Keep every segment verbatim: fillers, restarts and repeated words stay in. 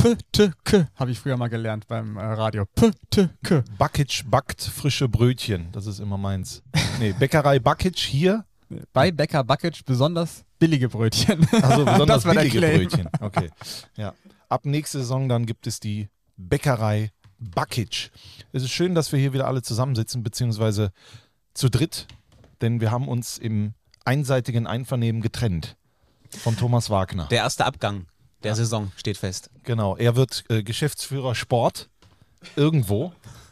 P T K habe ich früher mal gelernt beim äh, Radio. P T K. Bakic backt frische Brötchen. Das ist immer meins. Nee, Bäckerei Bakic hier. Bei Bäcker Bakic besonders billige Brötchen. Also besonders Das war der billige Claim. Brötchen. Okay. Ja. Ab nächste Saison dann gibt es die Bäckerei Bakic. Es ist schön, dass wir hier wieder alle zusammensitzen, beziehungsweise zu dritt, denn wir haben uns im einseitigen Einvernehmen getrennt von Thomas Wagner. Der erste Abgang der Saison steht fest. Genau, er wird äh, Geschäftsführer Sport irgendwo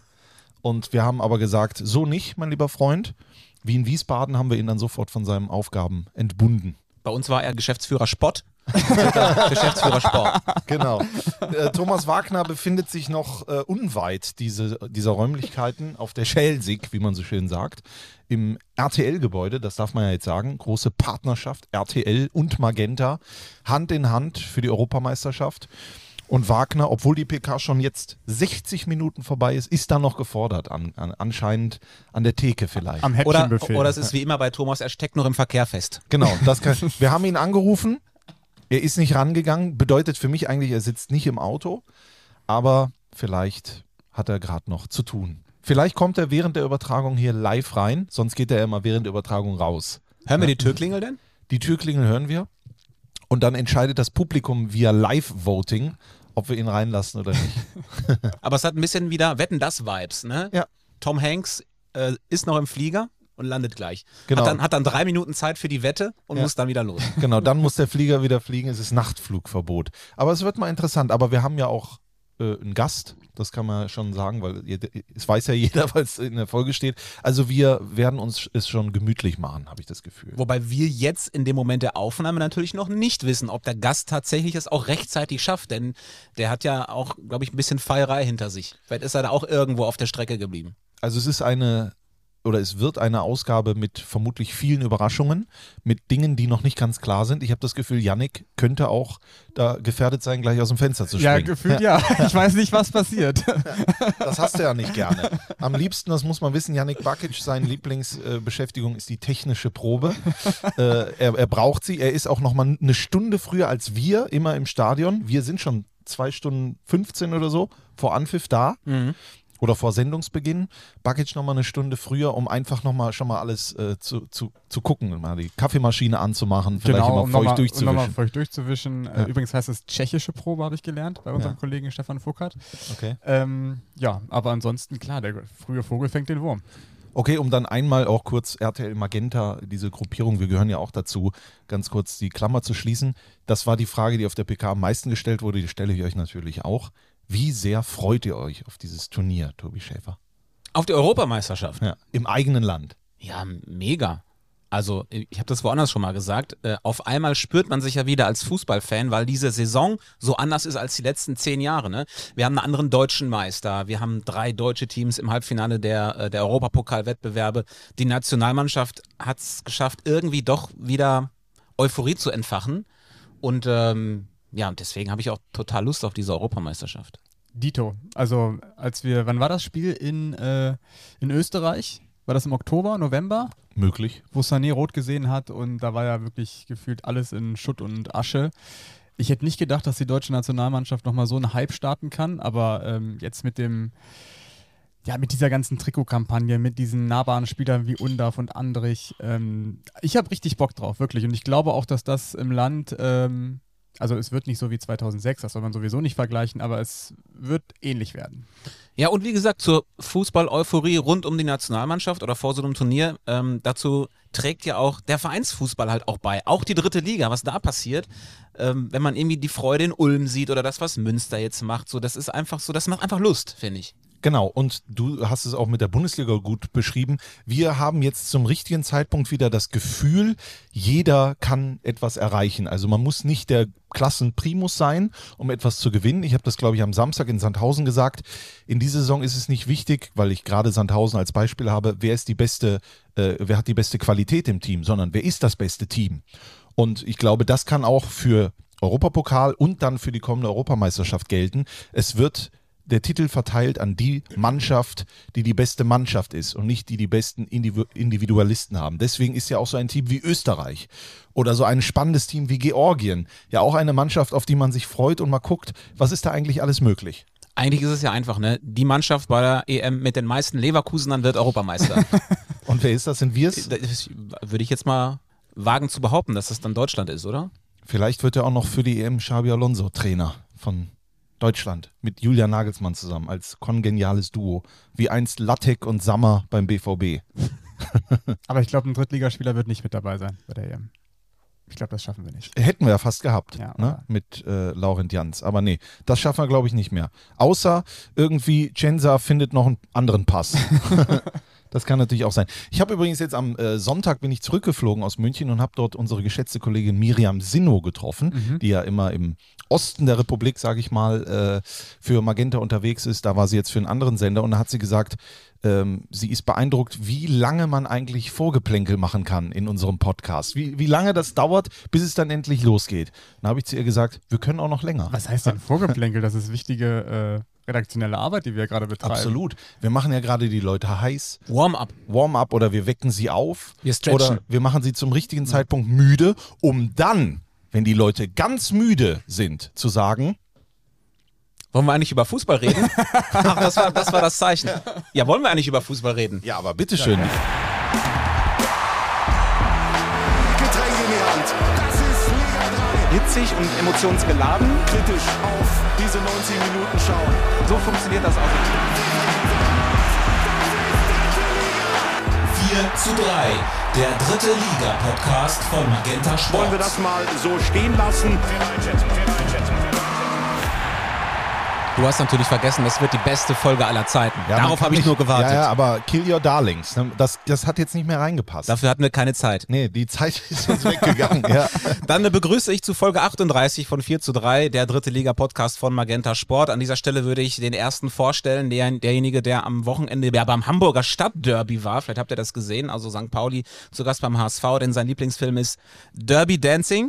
und wir haben aber gesagt, so nicht, mein lieber Freund. Wie in Wiesbaden haben wir ihn dann sofort von seinen Aufgaben entbunden. Bei uns war er Geschäftsführer Sport. Geschäftsführer Sport. Genau. Äh, Thomas Wagner befindet sich noch äh, unweit diese, dieser Räumlichkeiten auf der Schelsig, wie man so schön sagt, im R T L-Gebäude, das darf man ja jetzt sagen, große Partnerschaft, R T L und Magenta, Hand in Hand für die Europameisterschaft. Und Wagner, obwohl die P K schon jetzt sechzig Minuten vorbei ist, ist da noch gefordert, an, an, anscheinend an der Theke vielleicht. Am Oder, Häppchenbuffet. oder es ist wie immer bei Thomas, er steckt noch im Verkehr fest. Genau, das kann, wir haben ihn angerufen, er ist nicht rangegangen, bedeutet für mich eigentlich, er sitzt nicht im Auto, aber vielleicht hat er gerade noch zu tun. Vielleicht kommt er während der Übertragung hier live rein, sonst geht er immer während der Übertragung raus. Hören wir die Türklingel denn? Die Türklingel hören wir und dann entscheidet das Publikum via Live-Voting, ob wir ihn reinlassen oder nicht. Aber es hat ein bisschen wieder Wetten-das-Vibes, ne? Ja. Tom Hanks äh, ist noch im Flieger und landet gleich. Genau. Hat, dann, hat dann drei Minuten Zeit für die Wette und Ja. muss dann wieder los. Genau, dann muss der Flieger wieder fliegen, es ist Nachtflugverbot. Aber es wird mal interessant, aber wir haben ja auch äh, einen Gast, das kann man schon sagen, weil ihr, es weiß ja jeder, weil es in der Folge steht. Also wir werden uns es schon gemütlich machen, habe ich das Gefühl. Wobei wir jetzt in dem Moment der Aufnahme natürlich noch nicht wissen, ob der Gast tatsächlich es auch rechtzeitig schafft, denn der hat ja auch, glaube ich, ein bisschen Feierei hinter sich. Vielleicht ist er da auch irgendwo auf der Strecke geblieben. Also es ist eine, oder es wird eine Ausgabe mit vermutlich vielen Überraschungen, mit Dingen, die noch nicht ganz klar sind. Ich habe das Gefühl, Yannick könnte auch da gefährdet sein, gleich aus dem Fenster zu springen. Ja, gefühlt ja. Ich weiß nicht, was passiert. Das hast du ja nicht gerne. Am liebsten, das muss man wissen, Yannick Bakic, seine Lieblingsbeschäftigung ist die technische Probe. Äh, er, er braucht sie. Er ist auch noch mal eine Stunde früher als wir immer im Stadion. Wir sind schon zwei Stunden fünfzehn oder so vor Anpfiff da. Mhm. Oder vor Sendungsbeginn. Bakic nochmal eine Stunde früher, um einfach nochmal schon mal alles äh, zu, zu, zu gucken. Mal die Kaffeemaschine anzumachen, vielleicht Genau, immer um feucht nochmal durchzuwischen. noch feucht durchzuwischen. Äh, Ja. Übrigens heißt es tschechische Probe, habe ich gelernt, bei unserem Ja. Kollegen Stefan Fuckert. Okay. Ähm, ja, aber ansonsten, klar, der frühe Vogel fängt den Wurm. Okay, um dann einmal auch kurz R T L Magenta, diese Gruppierung, wir gehören ja auch dazu, ganz kurz die Klammer zu schließen. Das war die Frage, die auf der P K am meisten gestellt wurde, die stelle ich euch natürlich auch. Wie sehr freut ihr euch auf dieses Turnier, Tobi Schäfer? Auf die Europameisterschaft. Ja, im eigenen Land. Ja, mega. Also ich habe das woanders schon mal gesagt, äh, auf einmal spürt man sich ja wieder als Fußballfan, weil diese Saison so anders ist als die letzten zehn Jahre. Ne? Wir haben einen anderen deutschen Meister, wir haben drei deutsche Teams im Halbfinale der, äh, der Europapokal-Wettbewerbe. Die Nationalmannschaft hat es geschafft, irgendwie doch wieder Euphorie zu entfachen. Und ähm, ja, und deswegen habe ich auch total Lust auf diese Europameisterschaft. Dito. Also, als wir, wann war das Spiel in, äh, in Österreich? War das im Oktober, November? Möglich. Wo Sané rot gesehen hat und da war ja wirklich gefühlt alles in Schutt und Asche. Ich hätte nicht gedacht, dass die deutsche Nationalmannschaft nochmal so einen Hype starten kann, aber ähm, jetzt mit dem, ja, mit dieser ganzen Trikotkampagne, mit diesen nahbaren Spielern wie Undav und Andrich, ähm, ich habe richtig Bock drauf, wirklich. Und ich glaube auch, dass das im Land, ähm, also es wird nicht so wie zweitausendsechs, das soll man sowieso nicht vergleichen, aber es wird ähnlich werden. Ja, und wie gesagt, zur Fußball-Euphorie rund um die Nationalmannschaft oder vor so einem Turnier, ähm, dazu trägt ja auch der Vereinsfußball halt auch bei. Auch die dritte Liga, was da passiert, ähm, wenn man irgendwie die Freude in Ulm sieht oder das, was Münster jetzt macht, so, das ist einfach so, das macht einfach Lust, finde ich. Genau, und du hast es auch mit der Bundesliga gut beschrieben. Wir haben jetzt zum richtigen Zeitpunkt wieder das Gefühl, jeder kann etwas erreichen. Also man muss nicht der Klassenprimus sein, um etwas zu gewinnen. Ich habe das, glaube ich, am Samstag in Sandhausen gesagt. In dieser Saison ist es nicht wichtig, weil ich gerade Sandhausen als Beispiel habe, wer ist die beste, äh, wer hat die beste Qualität im Team, sondern wer ist das beste Team. Und ich glaube, das kann auch für Europapokal und dann für die kommende Europameisterschaft gelten. Es wird der Titel verteilt an die Mannschaft, die die beste Mannschaft ist und nicht die die besten Individu- Individualisten haben. Deswegen ist ja auch so ein Team wie Österreich oder so ein spannendes Team wie Georgien ja auch eine Mannschaft, auf die man sich freut und mal guckt, was ist da eigentlich alles möglich. Eigentlich ist es ja einfach, ne? Die Mannschaft bei der E M mit den meisten Leverkusenern wird Europameister. Und wer ist das? Sind wir es? Das würde ich jetzt mal wagen zu behaupten, dass das dann Deutschland ist, oder? Vielleicht wird er auch noch für die E M Xabi Alonso Trainer von Deutschland mit Julian Nagelsmann zusammen als kongeniales Duo, wie einst Lattek und Sammer beim B V B. Aber ich glaube, ein Drittligaspieler wird nicht mit dabei sein bei der E M. Ich glaube, das schaffen wir nicht. Hätten wir ja fast gehabt, Ja, ne? Mit äh, Laurent Jans. Aber nee, das schaffen wir, glaube ich, nicht mehr. Außer irgendwie Cenza findet noch einen anderen Pass. Das kann natürlich auch sein. Ich habe übrigens jetzt am äh, Sonntag bin ich zurückgeflogen aus München und habe dort unsere geschätzte Kollegin Miriam Sinno getroffen, Mhm. die ja immer im Osten der Republik, sage ich mal, äh, für Magenta unterwegs ist. Da war sie jetzt für einen anderen Sender und da hat sie gesagt, ähm, sie ist beeindruckt, wie lange man eigentlich Vorgeplänkel machen kann in unserem Podcast. Wie, wie lange das dauert, bis es dann endlich losgeht. Dann habe ich zu ihr gesagt, wir können auch noch länger. Was heißt denn Vorgeplänkel? Das ist wichtige äh, redaktionelle Arbeit, die wir gerade betreiben. Absolut. Wir machen ja gerade die Leute heiß. Warm-up. Warm-up oder wir wecken sie auf. Wir stretchen. Oder wir machen sie zum richtigen Zeitpunkt müde, um dann, wenn die Leute ganz müde sind, zu sagen, Wollen wir eigentlich über Fußball reden? Ach, das war, das war das Zeichen. Ja, wollen wir eigentlich über Fußball reden? ja, aber bitteschön. Getränk in die Hand. Das ist Liga drei. Hitzig und emotionsgeladen. Kritisch auf diese neunzig Minuten schauen. So funktioniert das auch. vier zu drei, der dritte Liga-Podcast von Magenta Sport. Wollen wir das mal so stehen lassen? Du hast natürlich vergessen, das wird die beste Folge aller Zeiten. Ja, man Darauf kann habe ich nicht- nur gewartet. Ja, ja, aber Kill Your Darlings, ne, das, das hat jetzt nicht mehr reingepasst. Dafür hatten wir keine Zeit. nee, die Zeit ist uns weggegangen. ja. Dann begrüße ich zu Folge achtunddreißig von vier zu drei, der dritte Liga-Podcast von Magenta Sport. An dieser Stelle würde ich den ersten vorstellen, der, derjenige, der am Wochenende ja, beim Hamburger Stadtderby war. Vielleicht habt ihr das gesehen, also Sankt Pauli zu Gast beim H S V, denn sein Lieblingsfilm ist Derby Dancing.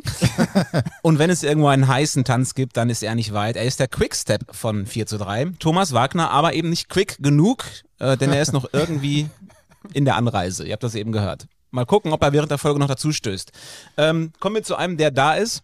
Und wenn es irgendwo einen heißen Tanz gibt, dann ist er nicht weit. Er ist der Quickstep von vier zu drei. Thomas Wagner, aber eben nicht quick genug, äh, denn er ist noch irgendwie in der Anreise. Ihr habt das eben gehört. Mal gucken, ob er während der Folge noch dazu stößt. Ähm, kommen wir zu einem, der da ist.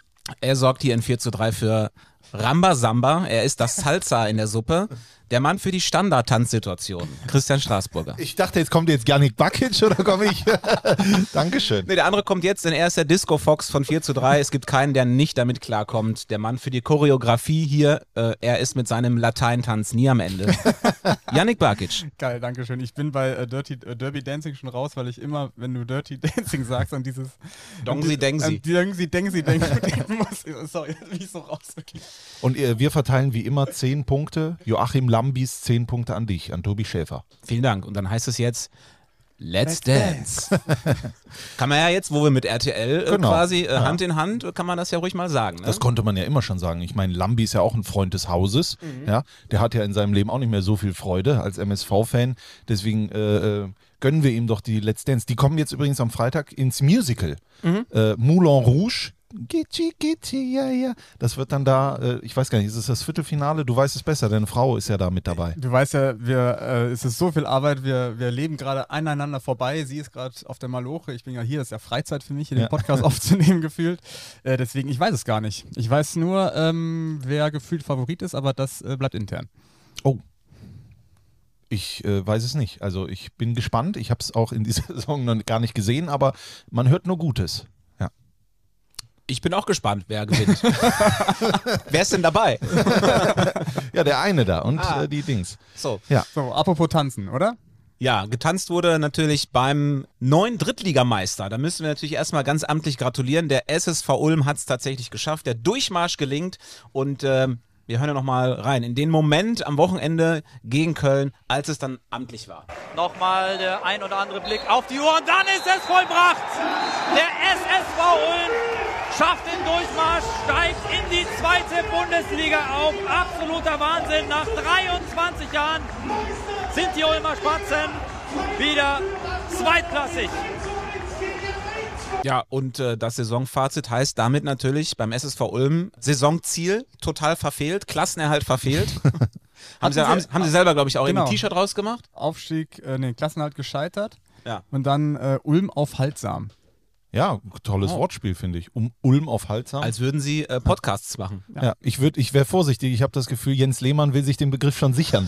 Er sorgt hier in vier zu drei für Rambazamba. Er ist das Salsa in der Suppe. Der Mann für die Standard-Tanzsituation. Christian Straßburger. Ich dachte, jetzt kommt jetzt Janik Bakic oder komme ich? Dankeschön. Nee, der andere kommt jetzt, denn er ist der Disco-Fox von vier zu drei. Es gibt keinen, der nicht damit klarkommt. Der Mann für die Choreografie hier, äh, er ist mit seinem Lateintanz nie am Ende. Yannick Bakic. Geil, danke schön. Ich bin bei äh, Dirty, äh, Derby Dancing schon raus, weil ich immer, wenn du Dirty Dancing sagst, an dieses Dongsi Dengsi. An Dongsi Dengsi denken muss. Sorry, da bin ich so raus. Wirklich. Und äh, wir verteilen wie immer zehn Punkte. Joachim Lambis zehn Punkte an dich, an Tobi Schäfer. Vielen Dank. Und dann heißt es jetzt Let's Dance. Kann man ja jetzt, wo wir mit R T L äh, Genau. quasi äh, Ja. Hand in Hand, kann man das ja ruhig mal sagen. Ne? Das konnte man ja immer schon sagen. Ich meine, Lambi ist ja auch ein Freund des Hauses. Ja, der hat ja in seinem Leben auch nicht mehr so viel Freude als M S V-Fan. Deswegen äh, äh, gönnen wir ihm doch die Let's Dance. Die kommen jetzt übrigens am Freitag ins Musical. Äh, Moulin Rouge. Gitschi, Gitschi, ja, ja. Das wird dann da, äh, ich weiß gar nicht, ist es das Viertelfinale? Du weißt es besser, deine Frau ist ja da mit dabei. Du weißt ja, wir, äh, es ist so viel Arbeit, wir, wir leben gerade aneinander vorbei. Sie ist gerade auf der Maloche, ich bin ja hier, das ist ja Freizeit für mich, hier Ja. den Podcast aufzunehmen gefühlt. Äh, deswegen, ich weiß es gar nicht. Ich weiß nur, ähm, wer gefühlt Favorit ist, aber das äh, bleibt intern. Oh. Ich äh, weiß es nicht. Also ich bin gespannt. Ich habe es auch in dieser Saison noch gar nicht gesehen, aber man hört nur Gutes. Ja. Ich bin auch gespannt, wer gewinnt. Wer ist denn dabei? Ja, der eine da und Ah. äh, die Dings. So. Ja. So, apropos tanzen, oder? Ja, getanzt wurde natürlich beim neuen Drittligameister. Da müssen wir natürlich erstmal ganz amtlich gratulieren. Der S S V Ulm hat es tatsächlich geschafft. Der Durchmarsch gelingt und ähm, wir hören ja nochmal rein. In den Moment am Wochenende gegen Köln, als es dann amtlich war. Nochmal der ein oder andere Blick auf die Uhr und dann ist es vollbracht. Der S S V Ulm schafft den Durchmarsch, steigt in die zweite Bundesliga auf. Absoluter Wahnsinn. Nach dreiundzwanzig Jahren sind die Ulmer Spatzen wieder zweitklassig. Ja, und äh, das Saisonfazit heißt damit natürlich beim S S V Ulm Saisonziel total verfehlt, Klassenerhalt verfehlt. Haben sie, sie- haben, haben sie selber, glaube ich, auch Genau. ein T-Shirt rausgemacht? Aufstieg, äh, nee, Klassenerhalt gescheitert. Ja. Und dann äh, Ulm auf Haltsam. Ja, tolles Oh. Wortspiel, finde ich. Um Ulm auf Halsam. Als würden sie äh, Podcasts machen. ja, ich würde, ich wäre vorsichtig. Ich habe das Gefühl, Jens Lehmann will sich den Begriff schon sichern.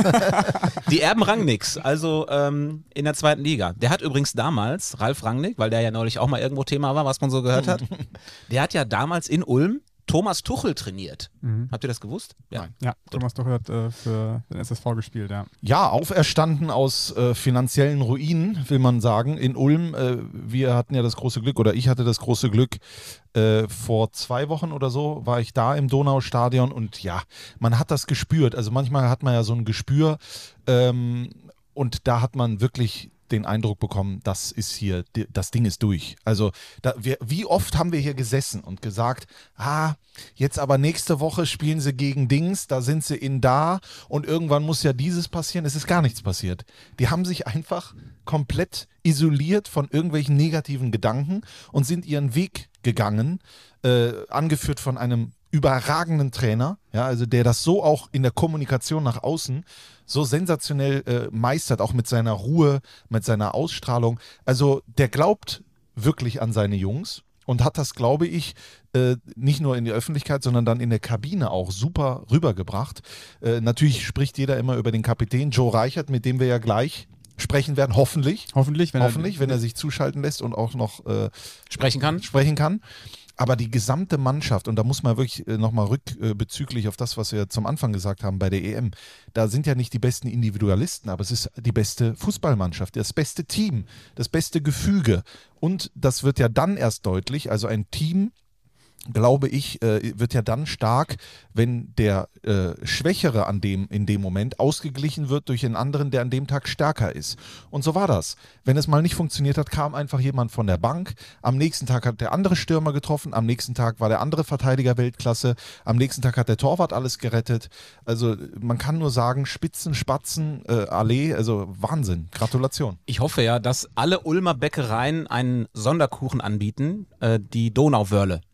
Die Erben Rangnicks, also ähm, in der zweiten Liga. Der hat übrigens damals, Ralf Rangnick, weil der ja neulich auch mal irgendwo Thema war, was man so gehört hat, der hat ja damals in Ulm Thomas Tuchel trainiert. Habt ihr das gewusst? Ja. Ja, Thomas Tuchel hat äh, für den S S V gespielt, ja. Ja, auferstanden aus äh, finanziellen Ruinen, will man sagen, in Ulm. Äh, wir hatten ja das große Glück, oder ich hatte das große Glück, äh, vor zwei Wochen oder so war ich da im Donaustadion und ja, man hat das gespürt. Also manchmal hat man ja so ein Gespür ähm, und da hat man wirklich den Eindruck bekommen, das ist hier, das Ding ist durch. Also da, wir, wie oft haben wir hier gesessen und gesagt, ah, jetzt aber nächste Woche spielen sie gegen Dings, da sind sie in da und irgendwann muss ja dieses passieren. Es ist gar nichts passiert. Die haben sich einfach komplett isoliert von irgendwelchen negativen Gedanken und sind ihren Weg gegangen, äh, angeführt von einem überragenden Trainer, ja, also der das so auch in der Kommunikation nach außen so sensationell äh, meistert, auch mit seiner Ruhe, mit seiner Ausstrahlung. Also der glaubt wirklich an seine Jungs und hat das, glaube ich, äh, nicht nur in die Öffentlichkeit, sondern dann in der Kabine auch super rübergebracht. Äh, natürlich spricht jeder immer über den Kapitän Joe Reichert, mit dem wir ja gleich sprechen werden, hoffentlich. Hoffentlich, wenn Hoffentlich, er, wenn er sich zuschalten lässt und auch noch äh, Sprechen kann? sprechen kann. Aber die gesamte Mannschaft, und da muss man wirklich äh, nochmal rück äh, bezüglich auf das, was wir zum Anfang gesagt haben bei der E M, da sind ja nicht die besten Individualisten, aber es ist die beste Fußballmannschaft, das beste Team, das beste Gefüge. Und das wird ja dann erst deutlich, also ein Team, glaube ich, äh, wird ja dann stark, wenn der äh, Schwächere an dem, in dem Moment ausgeglichen wird durch einen anderen, der an dem Tag stärker ist. Und so war das. Wenn es mal nicht funktioniert hat, kam einfach jemand von der Bank. Am nächsten Tag hat der andere Stürmer getroffen. Am nächsten Tag war der andere Verteidiger Weltklasse. Am nächsten Tag hat der Torwart alles gerettet. Also man kann nur sagen, Spitzen, Spatzen, äh, Allee, also Wahnsinn. Gratulation. Ich hoffe ja, dass alle Ulmer Bäckereien einen Sonderkuchen anbieten, äh, die Donauwörle.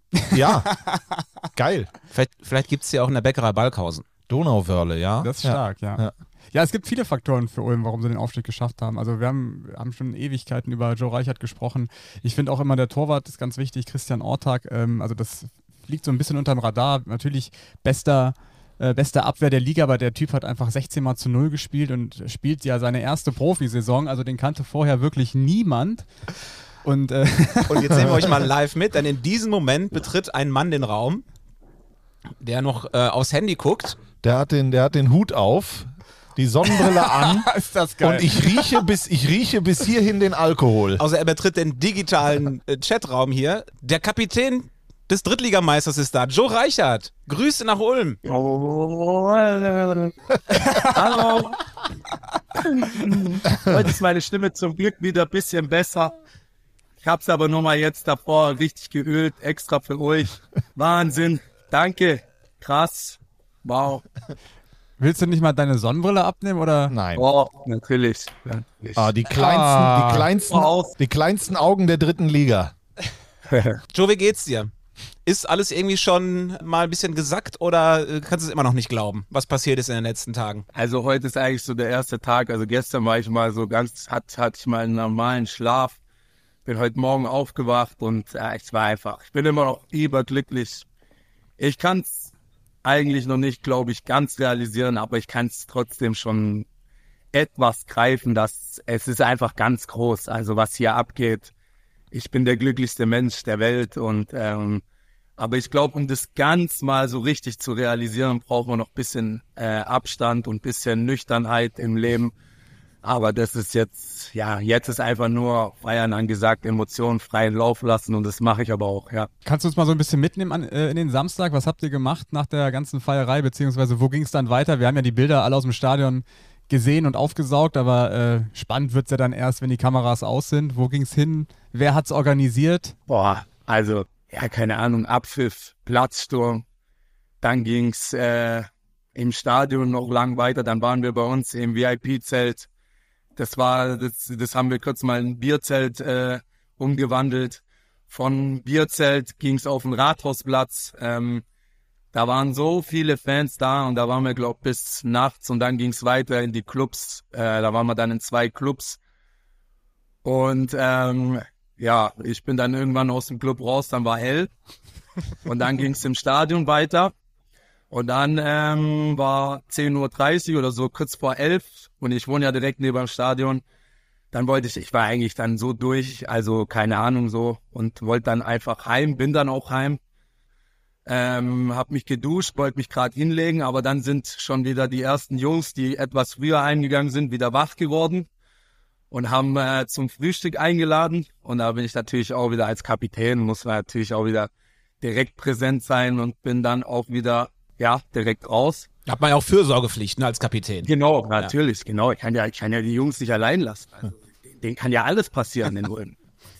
Ja, geil. Vielleicht, vielleicht gibt es ja auch in der Bäckerei Balkhausen. Donauwörle, ja. Das ist ja. stark, ja. Ja. ja. es gibt viele Faktoren für Ulm, warum sie den Aufstieg geschafft haben. Also wir haben, wir haben schon Ewigkeiten über Joe Reichert gesprochen. Ich finde auch immer, der Torwart ist ganz wichtig, Christian Ortag. Ähm, also das liegt so ein bisschen unterm Radar. Natürlich bester, äh, beste Abwehr der Liga, aber der Typ hat einfach sechzehn Mal zu null gespielt und spielt ja seine erste Profisaison. Also den kannte vorher wirklich niemand. Und, äh Und jetzt nehmen wir euch mal live mit, denn in diesem Moment betritt ein Mann den Raum, der noch äh, aufs Handy guckt. Der hat den, der hat den Hut auf, die Sonnenbrille an. ist das geil. Und ich rieche bis, ich rieche bis hierhin den Alkohol. Also er betritt den digitalen äh, Chatraum hier. Der Kapitän des Drittligameisters ist da, Joe Reichert. Grüße nach Ulm. Hallo. Heute ist meine Stimme zum Glück wieder ein bisschen besser. Ich hab's aber nur mal jetzt davor richtig geölt, extra für euch. Wahnsinn. Danke. Krass. Wow. Willst du nicht mal deine Sonnenbrille abnehmen oder? Nein. Oh, natürlich. natürlich. Ah, die kleinsten, Ah. die kleinsten, Wow. die kleinsten Augen der dritten Liga. Joe, wie geht's dir? Ist alles irgendwie schon mal ein bisschen gesackt oder äh, kannst du es immer noch nicht glauben, was passiert ist in den letzten Tagen? Also heute ist eigentlich so der erste Tag. Also gestern war ich mal so ganz, hat, hatte ich mal einen normalen Schlaf. Bin heute Morgen aufgewacht und äh, ich war einfach, ich bin immer noch überglücklich. Ich kann es eigentlich noch nicht, glaube ich, ganz realisieren, aber ich kann es trotzdem schon etwas greifen, dass es ist einfach ganz groß. Also was hier abgeht, ich bin der glücklichste Mensch der Welt und ähm, aber ich glaube, um das ganz mal so richtig zu realisieren, braucht man noch ein bisschen äh, Abstand und ein bisschen Nüchternheit im Leben. Aber das ist jetzt, ja, jetzt ist einfach nur feiern angesagt, Emotionen freien Lauf lassen und das mache ich aber auch, ja. Kannst du uns mal so ein bisschen mitnehmen an, äh, in den Samstag? Was habt ihr gemacht nach der ganzen Feierei, beziehungsweise wo ging es dann weiter? Wir haben ja die Bilder alle aus dem Stadion gesehen und aufgesaugt, aber äh, spannend wird's ja dann erst, wenn die Kameras aus sind. Wo ging's hin? Wer hat's organisiert? Boah, also, ja, keine Ahnung, Abpfiff, Platzsturm, dann ging's äh, im Stadion noch lang weiter, dann waren wir bei uns im V I P-Zelt. Das war, das, das haben wir kurz mal in ein Bierzelt äh, umgewandelt. Von Bierzelt ging's auf den Rathausplatz. Ähm, da waren so viele Fans da und da waren wir, glaube ich, bis nachts und dann ging es weiter in die Clubs. Äh, da waren wir dann in zwei Clubs. Und ähm, ja, ich bin dann irgendwann aus dem Club raus, dann war hell. Und dann ging es im Stadion weiter. Und dann ähm, war zehn Uhr dreißig oder so, kurz vor elf. Und ich wohne ja direkt neben dem Stadion. Dann wollte ich, ich war eigentlich dann so durch, also keine Ahnung so. Und wollte dann einfach heim, bin dann auch heim. Ähm, hab mich geduscht, wollte mich gerade hinlegen, aber dann sind schon wieder die ersten Jungs, die etwas früher eingegangen sind, wieder wach geworden und haben äh, zum Frühstück eingeladen. Und da bin ich natürlich auch wieder als Kapitän, muss man natürlich auch wieder direkt präsent sein und bin dann auch wieder, ja, direkt raus. Da hat man ja auch Fürsorgepflichten als Kapitän. Genau, natürlich, ja. genau. Ich kann ja, ich kann ja die Jungs nicht allein lassen. Also, denen kann ja alles passieren in Ulm.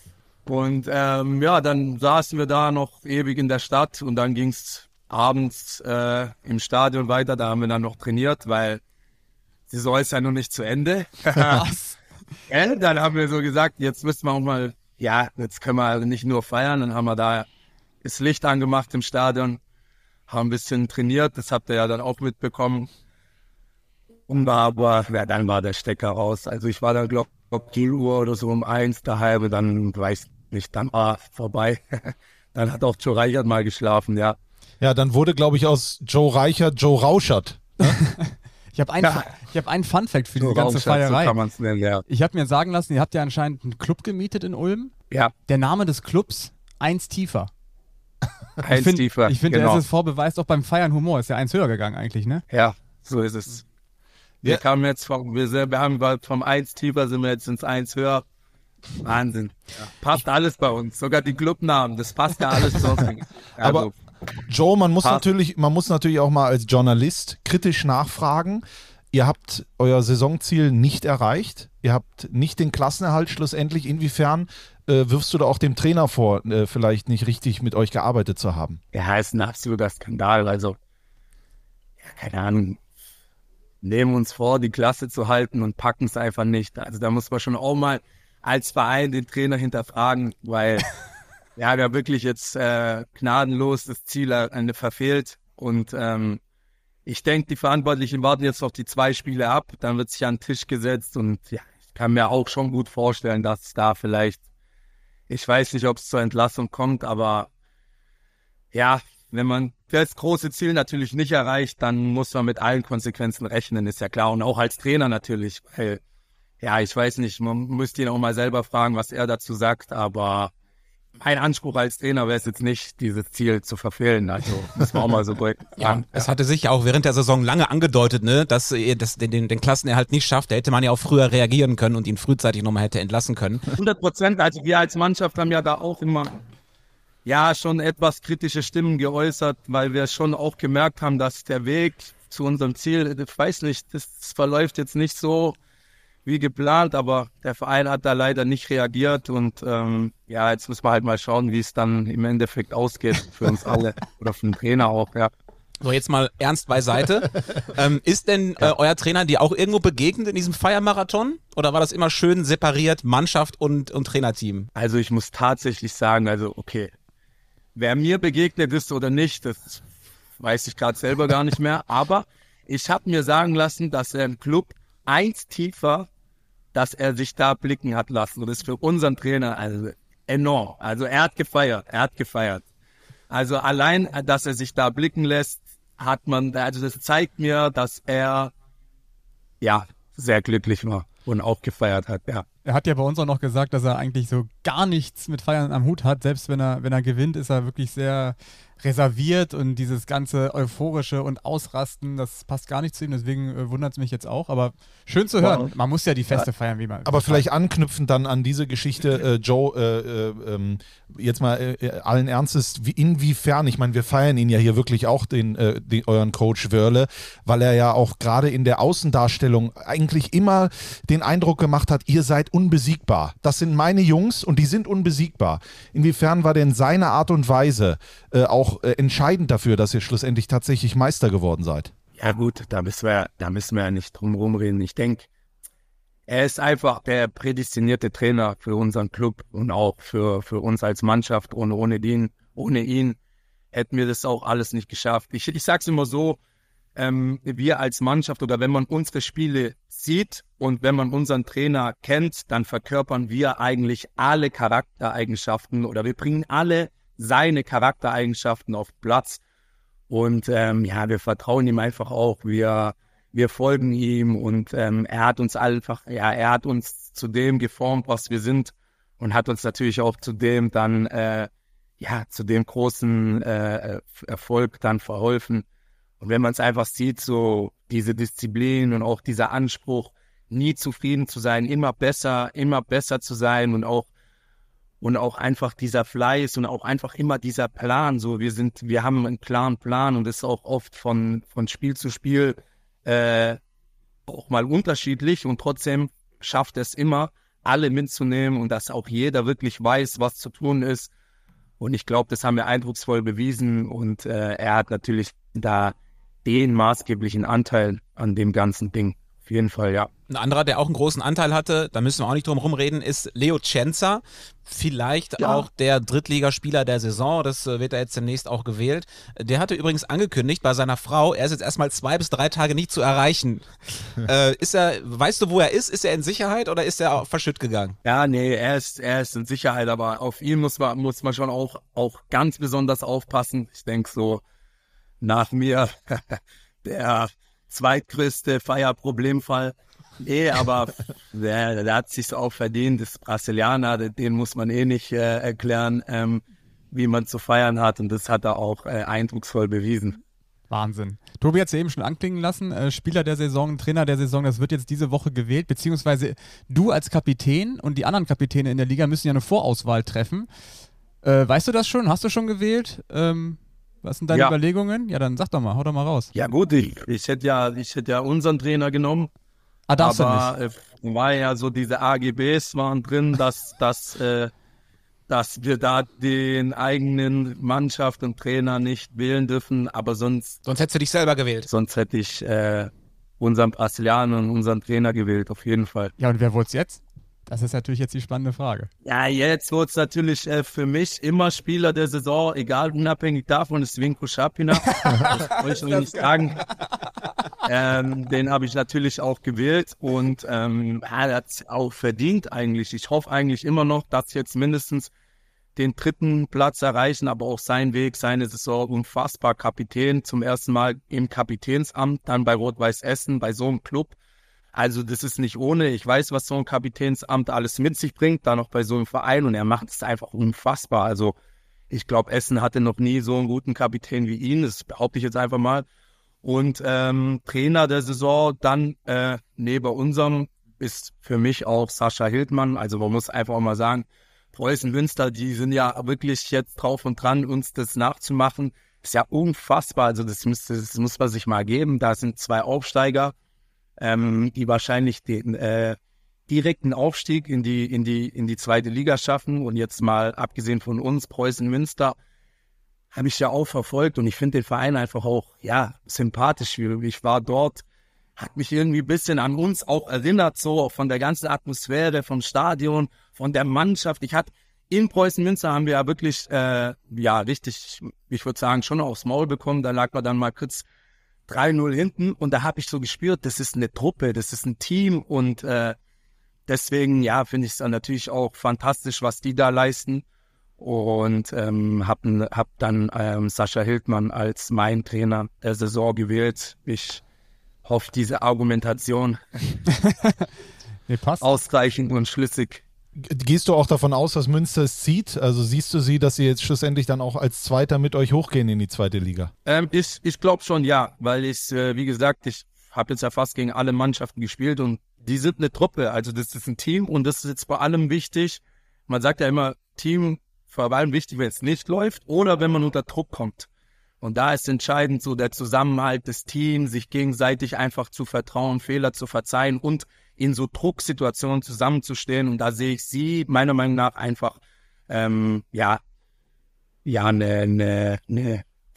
Und ähm, ja, dann saßen wir da noch ewig in der Stadt und dann ging's abends äh, im Stadion weiter. Da haben wir dann noch trainiert, weil die Saison ist ja noch nicht zu Ende. Was? Ja, dann haben wir so gesagt, jetzt müssen wir auch mal, ja, jetzt können wir nicht nur feiern. Dann haben wir da das Licht angemacht im Stadion, haben ein bisschen trainiert. Das habt ihr ja dann auch mitbekommen. Und war aber, ja, dann war der Stecker raus. Also ich war da, glaube ich, vier Uhr oder so um eins daheim, dann weiß nicht, dann war vorbei. Dann hat auch Joe Reichert mal geschlafen, ja. Ja, dann wurde, glaube ich, aus Joe Reichert Joe Rauschert. Ne? Ich habe einen, ja. hab einen Fun-Fact für diese Joe ganze Rauschert, Feierei. So kann man's nennen, ja. Ich habe mir sagen lassen, ihr habt ja anscheinend einen Club gemietet in Ulm. Ja. Der Name des Clubs, Eins Tiefer. Eins ich find, Tiefer, Ich finde, genau. der S S V beweist auch beim Feiern Humor. Ist ja eins höher gegangen eigentlich, ne? Ja, so ist es. Wir Ja. kamen jetzt vom, wir, sind, wir haben vom Eins Tiefer sind wir jetzt ins Eins höher. Wahnsinn. Ja. Passt alles bei uns. Sogar die Clubnamen, das passt ja alles zu uns. Also, Aber Joe, man muss passt. natürlich, man muss natürlich auch mal als Journalist kritisch nachfragen. Ihr habt euer Saisonziel nicht erreicht. Ihr habt nicht den Klassenerhalt schlussendlich. Inwiefern äh, wirfst du da auch dem Trainer vor, äh, vielleicht nicht richtig mit euch gearbeitet zu haben? Ja, ist ein absoluter Skandal. Also, ja, keine Ahnung. Nehmen uns vor, die Klasse zu halten und packen es einfach nicht. Also da muss man schon auch mal als Verein den Trainer hinterfragen, weil ja, der wirklich jetzt äh, gnadenlos das Ziel äh, verfehlt. Und ähm, ich denke, die Verantwortlichen warten jetzt noch die zwei Spiele ab. Dann wird sich an den Tisch gesetzt und ja, ich kann mir auch schon gut vorstellen, dass es da vielleicht, ich weiß nicht, ob es zur Entlassung kommt, aber ja, wenn man das große Ziel natürlich nicht erreicht, dann muss man mit allen Konsequenzen rechnen, ist ja klar. Und auch als Trainer natürlich, weil, ja, ich weiß nicht, man müsste ihn auch mal selber fragen, was er dazu sagt, aber mein Anspruch als Trainer wäre es jetzt nicht, dieses Ziel zu verfehlen. Also, muss man auch mal so deutlich sagen. Ja, es hatte sich ja auch während der Saison lange angedeutet, ne, dass ihr das, den, den, den Klassenerhalt nicht schafft. Da hätte man ja auch früher reagieren können und ihn frühzeitig nochmal hätte entlassen können. hundert Prozent, also wir als Mannschaft haben ja da auch immer, ja, schon etwas kritische Stimmen geäußert, weil wir schon auch gemerkt haben, dass der Weg zu unserem Ziel, ich weiß nicht, das verläuft jetzt nicht so wie geplant, aber der Verein hat da leider nicht reagiert und ähm, ja, jetzt müssen wir halt mal schauen, wie es dann im Endeffekt ausgeht für uns alle oder für den Trainer auch, ja. So, jetzt mal ernst beiseite. ähm, ist denn äh, euer Trainer dir auch irgendwo begegnet in diesem Feiermarathon? Oder war das immer schön separiert, Mannschaft und, und Trainerteam? Also ich muss tatsächlich sagen, also okay, wer mir begegnet ist oder nicht, das weiß ich gerade selber gar nicht mehr, aber ich habe mir sagen lassen, dass er im Club eins tiefer, dass er sich da blicken hat lassen. Und das ist für unseren Trainer also enorm. Also er hat gefeiert, er hat gefeiert. Also allein, dass er sich da blicken lässt, hat man, also das zeigt mir, dass er ja sehr glücklich war und auch gefeiert hat, ja. Er hat ja bei uns auch noch gesagt, dass er eigentlich so gar nichts mit Feiern am Hut hat. Selbst wenn er, wenn er gewinnt, ist er wirklich sehr reserviert und dieses ganze Euphorische und Ausrasten, das passt gar nicht zu ihm. Deswegen äh, wundert es mich jetzt auch. Aber schön zu hören. Wow. Man muss ja die Feste ja. feiern, wie man. Aber vielleicht anknüpfend dann an diese Geschichte, äh, Joe, äh, äh, ähm, jetzt mal äh, allen Ernstes, wie, inwiefern, ich meine, wir feiern ihn ja hier wirklich auch, den, äh, den euren Coach Wörle, weil er ja auch gerade in der Außendarstellung eigentlich immer den Eindruck gemacht hat, ihr seid unbesiegbar. Das sind meine Jungs und die sind unbesiegbar. Inwiefern war denn seine Art und Weise äh, auch äh, entscheidend dafür, dass ihr schlussendlich tatsächlich Meister geworden seid? Ja gut, da müssen wir, da müssen wir ja nicht drum rumreden. Ich denke, er ist einfach der prädestinierte Trainer für unseren Club und auch für, für uns als Mannschaft. Und ohne ihn, ohne ihn hätten wir das auch alles nicht geschafft. Ich, ich sag's immer so, ähm, wir als Mannschaft oder wenn man unsere Spiele sieht und wenn man unseren Trainer kennt, dann verkörpern wir eigentlich alle Charaktereigenschaften oder wir bringen alle seine Charaktereigenschaften auf Platz. Und ähm, ja, wir vertrauen ihm einfach auch. Wir, wir folgen ihm und ähm, er hat uns einfach, ja, er hat uns zu dem geformt, was wir sind und hat uns natürlich auch zu dem dann, äh, ja, zu dem großen äh, Erfolg dann verholfen. Und wenn man es einfach sieht, so diese Disziplin und auch dieser Anspruch, nie zufrieden zu sein, immer besser, immer besser zu sein und auch und auch einfach dieser Fleiß und auch einfach immer dieser Plan. So, wir sind, wir haben einen klaren Plan und das ist auch oft von von Spiel zu Spiel äh, auch mal unterschiedlich und trotzdem schafft es immer, alle mitzunehmen und dass auch jeder wirklich weiß, was zu tun ist. Und ich glaube, das haben wir eindrucksvoll bewiesen und äh, er hat natürlich da den maßgeblichen Anteil an dem ganzen Ding. Auf jeden Fall, ja. Ein anderer, der auch einen großen Anteil hatte, da müssen wir auch nicht drum rumreden, ist Leo Tschenzer. Vielleicht Ja. auch der Drittligaspieler der Saison, das äh, wird er jetzt demnächst auch gewählt. Der hatte übrigens angekündigt bei seiner Frau, er ist jetzt erstmal zwei bis drei Tage nicht zu erreichen. äh, ist er, weißt du, wo er ist? Ist er in Sicherheit oder ist er auch verschütt gegangen? Ja, nee, er ist, er ist in Sicherheit, aber auf ihn muss man, muss man schon auch, auch ganz besonders aufpassen. Ich denke so, nach mir der zweitgrößte Feierproblemfall. Nee, aber der, der hat sich's auch verdient, das Brasilianer, den muss man eh nicht äh, erklären, ähm, wie man zu feiern hat und das hat er auch äh, eindrucksvoll bewiesen. Wahnsinn. Tobi hat es ja eben schon anklingen lassen, äh, Spieler der Saison, Trainer der Saison, das wird jetzt diese Woche gewählt, beziehungsweise du als Kapitän und die anderen Kapitäne in der Liga müssen ja eine Vorauswahl treffen. Äh, weißt du das schon? Hast du schon gewählt? Ähm, was sind deine Ja. Überlegungen? Ja, dann sag doch mal, hau doch mal raus. Ja gut, ich, ich hätte ja, ich hätte ja unseren Trainer genommen. Ah, darfst du Aber nicht. äh, war ja so, diese A G Bs waren drin, dass, dass, äh, dass wir da den eigenen Mannschaft und Trainer nicht wählen dürfen. Aber sonst, Sonst hättest du dich selber gewählt. sonst hätte ich äh, unseren Brasilianer und unseren Trainer gewählt, auf jeden Fall. Ja, und wer wurde es jetzt? Das ist natürlich jetzt die spannende Frage. Ja, jetzt wird es natürlich äh, für mich immer Spieler der Saison, egal, unabhängig davon, ist Vinko Schapina. Das wollte ich noch nicht sagen. Ähm, den habe ich natürlich auch gewählt und ähm, ja, er hat es auch verdient eigentlich. Ich hoffe eigentlich immer noch, dass jetzt mindestens den dritten Platz erreichen, aber auch sein Weg, seine Saison, unfassbar Kapitän, zum ersten Mal im Kapitänsamt, dann bei Rot-Weiß Essen, bei so einem Club. Also das ist nicht ohne. Ich weiß, was so ein Kapitänsamt alles mit sich bringt, da noch bei so einem Verein und er macht es einfach unfassbar. Also ich glaube, Essen hatte noch nie so einen guten Kapitän wie ihn, das behaupte ich jetzt einfach mal. Und ähm, Trainer der Saison dann äh, neben unserem ist für mich auch Sascha Hildmann. Also man muss einfach auch mal sagen, Preußen Münster, die sind ja wirklich jetzt drauf und dran, uns das nachzumachen. Ist ja unfassbar. Also das, müsste, das muss man sich mal geben. Da sind zwei Aufsteiger, ähm, die wahrscheinlich den äh, direkten Aufstieg in die in die in die zweite Liga schaffen. Und jetzt mal abgesehen von uns, Preußen Münster, habe ich ja auch verfolgt und ich finde den Verein einfach auch, ja, sympathisch. Ich war dort, hat mich irgendwie ein bisschen an uns auch erinnert, so auch von der ganzen Atmosphäre, vom Stadion, von der Mannschaft. Ich hatte in Preußen Münster haben wir ja wirklich, äh, ja, richtig, ich würde sagen, schon aufs Maul bekommen. Da lag man dann mal kurz drei null hinten und da habe ich so gespürt, das ist eine Truppe, das ist ein Team und äh, deswegen, ja, finde ich es dann natürlich auch fantastisch, was die da leisten. Und ähm, habe hab dann ähm, Sascha Hildmann als mein Trainer der Saison gewählt. Ich hoffe, diese Argumentation Nee, passt. ausreichend und schlüssig. Gehst du auch davon aus, dass Münster es zieht? Also siehst du sie, dass sie jetzt schlussendlich dann auch als Zweiter mit euch hochgehen in die zweite Liga? Ähm, ich ich glaube schon, ja, weil ich, äh, wie gesagt, ich habe jetzt ja fast gegen alle Mannschaften gespielt und die sind eine Truppe. Also das ist ein Team und das ist jetzt vor allem wichtig. Man sagt ja immer, Team vor allem wichtig, wenn es nicht läuft oder wenn man unter Druck kommt. Und da ist entscheidend so der Zusammenhalt des Teams, sich gegenseitig einfach zu vertrauen, Fehler zu verzeihen und in so Drucksituationen zusammenzustehen. Und da sehe ich sie meiner Meinung nach einfach, ähm, ja, ja, eine, eine, eine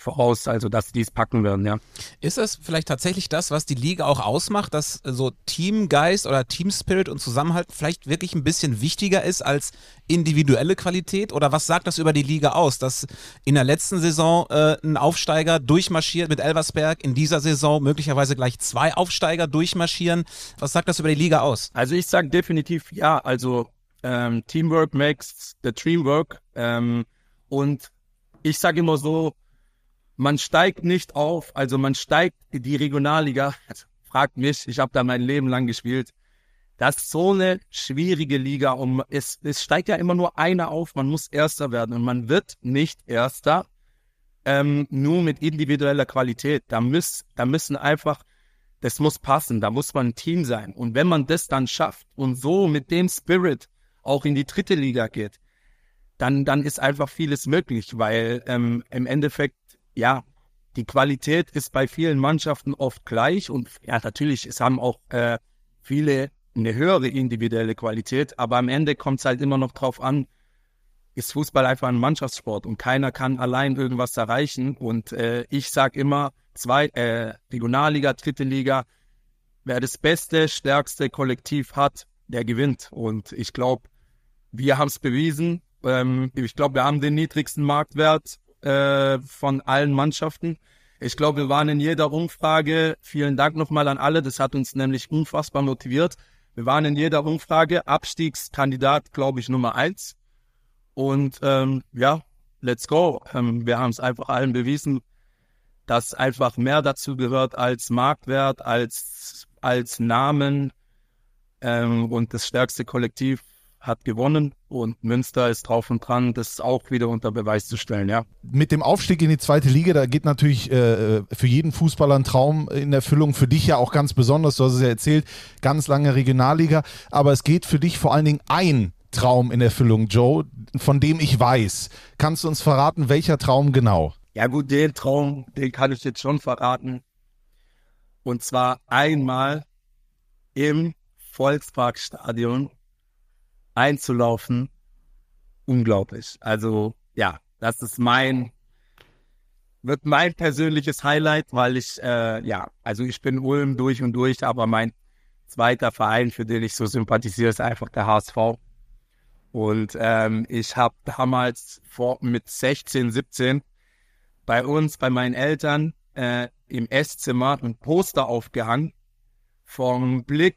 voraus, also dass die es packen werden, ja. Ist das vielleicht tatsächlich das, was die Liga auch ausmacht, dass so Teamgeist oder Teamspirit und Zusammenhalt vielleicht wirklich ein bisschen wichtiger ist als individuelle Qualität? Oder was sagt das über die Liga aus, dass in der letzten Saison äh, ein Aufsteiger durchmarschiert mit Elversberg, in dieser Saison möglicherweise gleich zwei Aufsteiger durchmarschieren? Was sagt das über die Liga aus? Also ich sage definitiv ja, also ähm, Teamwork makes the dream work ähm, und ich sage immer so, man steigt nicht auf, also man steigt in die Regionalliga, also fragt mich, ich habe da mein Leben lang gespielt, das ist so eine schwierige Liga und es, es steigt ja immer nur einer auf, man muss Erster werden und man wird nicht Erster, ähm, nur mit individueller Qualität, da, müß, da müssen einfach, das muss passen, da muss man ein Team sein und wenn man das dann schafft und so mit dem Spirit auch in die dritte Liga geht, dann, dann ist einfach vieles möglich, weil ähm, im Endeffekt ja, die Qualität ist bei vielen Mannschaften oft gleich und ja, natürlich, es haben auch äh, viele eine höhere individuelle Qualität, aber am Ende kommt es halt immer noch drauf an, ist Fußball einfach ein Mannschaftssport und keiner kann allein irgendwas erreichen und äh, ich sage immer, zwei, äh, Regionalliga, dritte Liga, wer das beste, stärkste Kollektiv hat, der gewinnt und ich glaube, wir haben es bewiesen, ähm, ich glaube, wir haben den niedrigsten Marktwert von allen Mannschaften. Ich glaube, wir waren in jeder Umfrage, vielen Dank nochmal an alle, das hat uns nämlich unfassbar motiviert. Wir waren in jeder Umfrage Abstiegskandidat, glaube ich, Nummer eins. Und ähm, ja, let's go. Ähm, wir haben es einfach allen bewiesen, dass einfach mehr dazu gehört als Marktwert, als, als Namen. Ähm, und das stärkste Kollektiv hat gewonnen und Münster ist drauf und dran, das auch wieder unter Beweis zu stellen, ja. Mit dem Aufstieg in die zweite Liga, da geht natürlich äh, für jeden Fußballer ein Traum in Erfüllung, für dich ja auch ganz besonders, du hast es ja erzählt, ganz lange Regionalliga, aber es geht für dich vor allen Dingen ein Traum in Erfüllung, Joe, von dem ich weiß. Kannst du uns verraten, welcher Traum genau? Ja gut, den Traum, den kann ich jetzt schon verraten. Und zwar einmal im Volksparkstadion einzulaufen, unglaublich. Also ja, das ist mein, wird mein persönliches Highlight, weil ich, äh, ja, also ich bin Ulm durch und durch, aber mein zweiter Verein, für den ich so sympathisiere, ist einfach der H S V. Und ähm, ich habe damals vor, mit sechzehn, siebzehn bei uns, bei meinen Eltern äh, im Esszimmer ein Poster aufgehangen vom Blick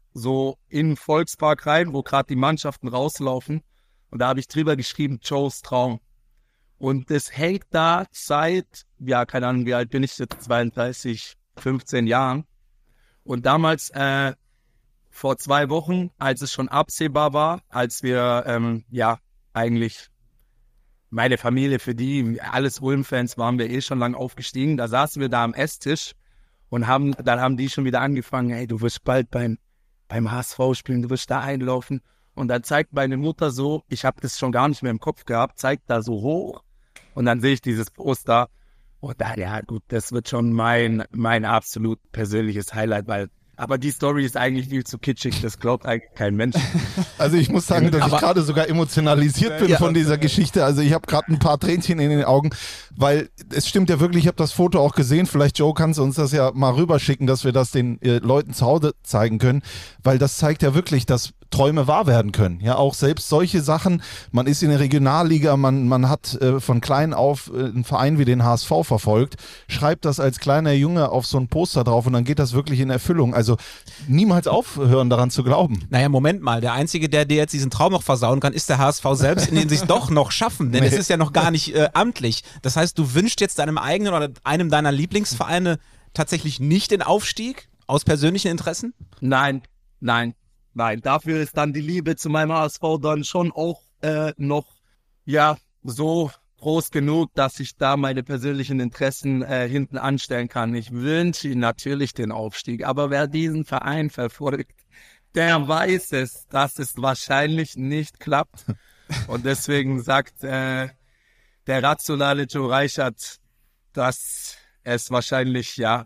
so in den Volkspark rein, wo gerade die Mannschaften rauslaufen. Und da habe ich drüber geschrieben, Joes Traum. Und das hängt da seit, ja, keine Ahnung, wie alt bin ich jetzt, zweiunddreißig, fünfzehn Jahren. Und damals, äh, vor zwei Wochen, als es schon absehbar war, als wir, ähm, ja, eigentlich meine Familie, für die, alles Ulm-Fans, waren wir eh schon lang aufgestiegen. Da saßen wir da am Esstisch und haben, dann haben die schon wieder angefangen, hey, du wirst bald beim beim H S V spielen, du wirst da einlaufen. Und dann zeigt meine Mutter so, ich habe das schon gar nicht mehr im Kopf gehabt, zeigt da so hoch und dann sehe ich dieses Poster und dann, ja gut, das wird schon mein, mein absolut persönliches Highlight, weil, aber die Story ist eigentlich viel zu kitschig, das glaubt eigentlich kein Mensch. Also ich muss sagen, dass aber, ich gerade sogar emotionalisiert bin ja, von dieser Geschichte. Also ich habe gerade ein paar Tränchen in den Augen, weil es stimmt ja wirklich, ich habe das Foto auch gesehen, vielleicht Joe, kannst du uns das ja mal rüberschicken, dass wir das den äh, Leuten zu Hause zeigen können, weil das zeigt ja wirklich, dass Träume wahr werden können. Ja, auch selbst solche Sachen, man ist in der Regionalliga, man, man hat äh, von klein auf äh, einen Verein wie den H S V verfolgt, schreibt das als kleiner Junge auf so ein Poster drauf und dann geht das wirklich in Erfüllung. Also niemals aufhören daran zu glauben. Naja, Moment mal, der Einzige, der dir jetzt diesen Traum noch versauen kann, ist der H S V selbst, in den sie es doch noch schaffen, denn nee. Es ist ja noch gar nicht äh, amtlich. Das heißt, du wünschst jetzt deinem eigenen oder einem deiner Lieblingsvereine tatsächlich nicht den Aufstieg aus persönlichen Interessen? Nein, nein. Nein, dafür ist dann die Liebe zu meinem H S V dann schon auch äh, noch, ja, so groß genug, dass ich da meine persönlichen Interessen äh, hinten anstellen kann. Ich wünsche Ihnen natürlich den Aufstieg, aber wer diesen Verein verfolgt, der weiß es, dass es wahrscheinlich nicht klappt. Und deswegen sagt äh, der rationale Joe Reichert, dass es wahrscheinlich, ja,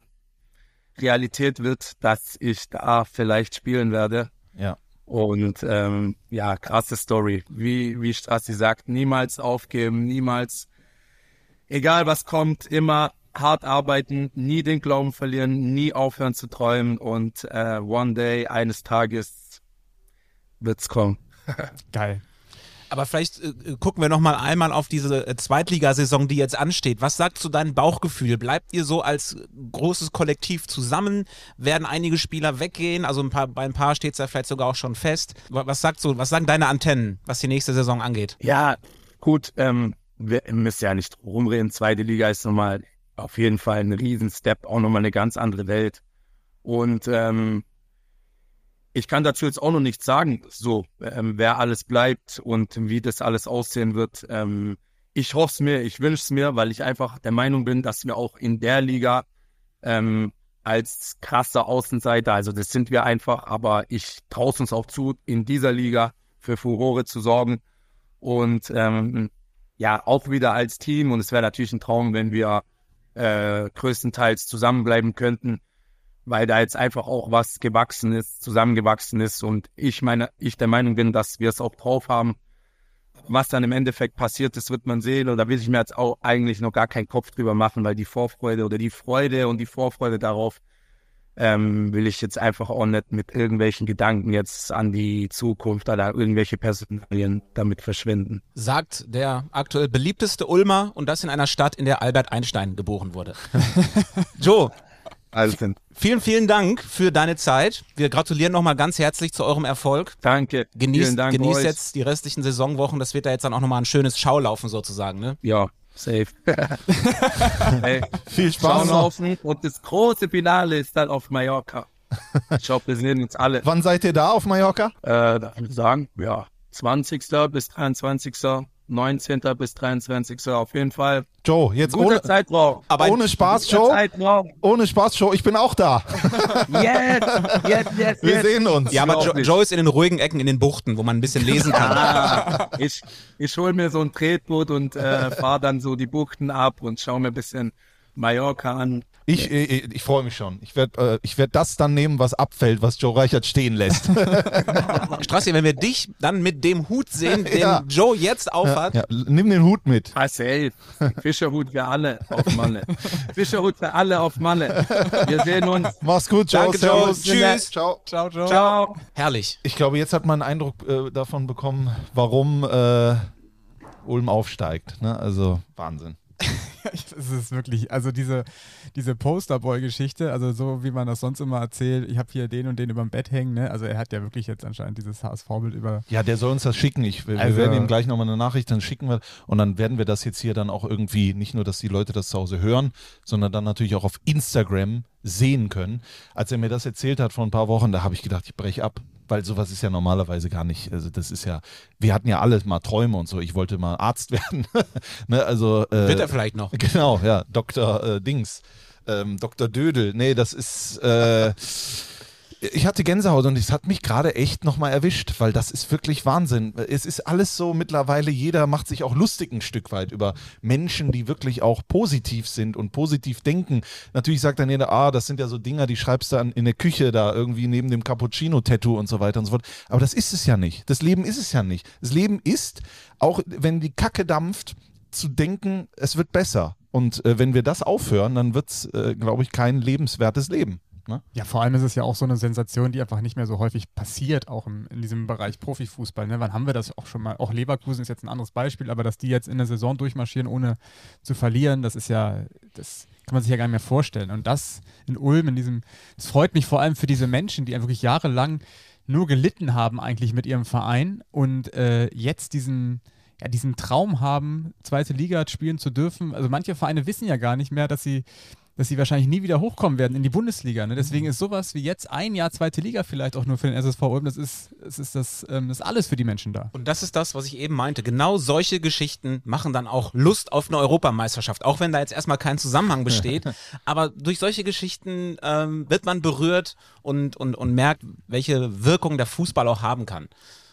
Realität wird, dass ich da vielleicht spielen werde. Ja. Und ähm, ja, krasse Story. Wie, wie Strassi sagt, niemals aufgeben, niemals egal was kommt, immer hart arbeiten, nie den Glauben verlieren, nie aufhören zu träumen und äh, one day, eines Tages wird's kommen. Geil. Aber vielleicht äh, gucken wir noch mal einmal auf diese äh, Zweitligasaison, die jetzt ansteht. Was sagt zu deinem Bauchgefühl? Bleibt ihr so als großes Kollektiv zusammen? Werden einige Spieler weggehen? Also ein paar, bei ein paar steht es ja vielleicht sogar auch schon fest. Was sagt so, was sagen deine Antennen, was die nächste Saison angeht? Ja, gut, ähm, wir müssen ja nicht rumreden. Zweite Liga ist nochmal auf jeden Fall ein Riesen-Step, auch nochmal eine ganz andere Welt. Und ähm, ich kann dazu jetzt auch noch nichts sagen, so, ähm, wer alles bleibt und wie das alles aussehen wird. Ähm, ich hoffe es mir, ich wünsche es mir, weil ich einfach der Meinung bin, dass wir auch in der Liga ähm, als krasser Außenseiter, also das sind wir einfach, aber ich traue es uns auch zu, in dieser Liga für Furore zu sorgen und ähm, ja, auch wieder als Team. Und es wäre natürlich ein Traum, wenn wir äh, größtenteils zusammenbleiben könnten, weil da jetzt einfach auch was gewachsen ist, zusammengewachsen ist und ich meine, ich der Meinung bin, dass wir es auch drauf haben. Was dann im Endeffekt passiert ist, wird man sehen und da will ich mir jetzt auch eigentlich noch gar keinen Kopf drüber machen, weil die Vorfreude oder die Freude und die Vorfreude darauf ähm, will ich jetzt einfach auch nicht mit irgendwelchen Gedanken jetzt an die Zukunft oder irgendwelche Personalien damit verschwinden. Sagt der aktuell beliebteste Ulmer und das in einer Stadt, in der Albert Einstein geboren wurde. Joe, Also, vielen, vielen Dank für deine Zeit. Wir gratulieren nochmal ganz herzlich zu eurem Erfolg. danke. Genießt, Vielen Dank genießt euch. jetzt die restlichen Saisonwochen. Das wird da jetzt dann auch nochmal ein schönes Schaulaufen sozusagen, ne? Ja, safe. Hey, Viel Spaß noch. Schaulaufen und das große Finale ist dann auf Mallorca. Ich hoffe, wir sehen uns alle. Wann seid ihr da auf Mallorca? Äh, darf ich sagen? Ja, zwanzigsten bis dreiundzwanzigsten neunzehnten bis dreiundzwanzigsten Auf jeden Fall. Joe, jetzt Guter ohne, Zeitraum. Aber ohne Spaß, Guter Joe. Zeitraum. Ohne Spaß, Joe. Ich bin auch da. Yes, yes, yes, Wir yes. sehen uns. ja, aber jo Unglaublich. Joe ist in den ruhigen Ecken, in den Buchten, wo man ein bisschen lesen kann. Ah, ich ich hole mir so ein Tretboot und äh, fahre dann so die Buchten ab und schaue mir ein bisschen Mallorca an. Ich, ich, ich freue mich schon. Ich werde äh, ich werd das dann nehmen, was abfällt, was Joe Reichert stehen lässt. Strassi, wenn wir dich dann mit dem Hut sehen, den Ja. Joe jetzt aufhat, Ja, nimm den Hut mit. Ah, safe. Fischerhut für alle auf Malle. Fischerhut für alle auf Malle. Wir sehen uns. Mach's gut, Joe. Danke, Joe. Servus. Tschüss. Ciao. Ciao, Joe. Ciao. herrlich. Ich glaube, jetzt hat man einen Eindruck äh, davon bekommen, warum äh, Ulm aufsteigt. Ne? Also Wahnsinn. Es ist wirklich, also diese, diese Posterboy-Geschichte, also so wie man das sonst immer erzählt, ich habe hier den und den überm Bett hängen, ne? Also er hat ja wirklich jetzt anscheinend dieses H S V-Bild über. Ja, der soll uns das schicken. Ich, wir Also- werden ihm gleich nochmal eine Nachricht, dann schicken wir und dann werden wir das jetzt hier dann auch irgendwie, nicht nur, dass die Leute das zu Hause hören, sondern dann natürlich auch auf Instagram sehen können. Als er mir das erzählt hat vor ein paar Wochen, da habe ich gedacht, ich breche ab. Weil sowas ist ja normalerweise gar nicht, also das ist ja, wir hatten ja alle mal Träume und so, ich wollte mal Arzt werden. ne, also, äh, Wird er vielleicht noch. Genau, ja, Doktor äh, Dings, ähm, Doktor Dödel. Nee, das ist, äh, ich hatte Gänsehaut und es hat mich gerade echt nochmal erwischt, weil das ist wirklich Wahnsinn. Es ist alles so mittlerweile, jeder macht sich auch lustig ein Stück weit über Menschen, die wirklich auch positiv sind und positiv denken. Natürlich sagt dann jeder, ah, das sind ja so Dinger, die schreibst du dann in der Küche da irgendwie neben dem Cappuccino-Tattoo und so weiter und so fort. Aber das ist es ja nicht. Das Leben ist es ja nicht. Das Leben ist, auch wenn die Kacke dampft, zu denken, es wird besser. Und äh, wenn wir das aufhören, dann wird es, äh, glaube ich, kein lebenswertes Leben. Ne? Ja, vor allem ist es ja auch so eine Sensation, die einfach nicht mehr so häufig passiert, auch im, in diesem Bereich Profifußball. Ne? Wann haben wir das auch schon mal? Auch Leverkusen ist jetzt ein anderes Beispiel, aber dass die jetzt in der Saison durchmarschieren, ohne zu verlieren, das ist ja, das kann man sich ja gar nicht mehr vorstellen. Und das in Ulm, in diesem, das freut mich vor allem für diese Menschen, die einfach wirklich jahrelang nur gelitten haben eigentlich mit ihrem Verein und äh, jetzt diesen, ja, diesen Traum haben, zweite Liga spielen zu dürfen. Also manche Vereine wissen ja gar nicht mehr, dass sie dass sie wahrscheinlich nie wieder hochkommen werden in die Bundesliga. Ne? Deswegen ist sowas wie jetzt ein Jahr zweite Liga vielleicht auch nur für den S S V Ulm, das ist, das ist, das, ähm, das ist alles für die Menschen da. Und das ist das, was ich eben meinte. Genau solche Geschichten machen dann auch Lust auf eine Europameisterschaft, auch wenn da jetzt erstmal kein Zusammenhang besteht. Aber durch solche Geschichten ähm, wird man berührt und, und, und merkt, welche Wirkung der Fußball auch haben kann.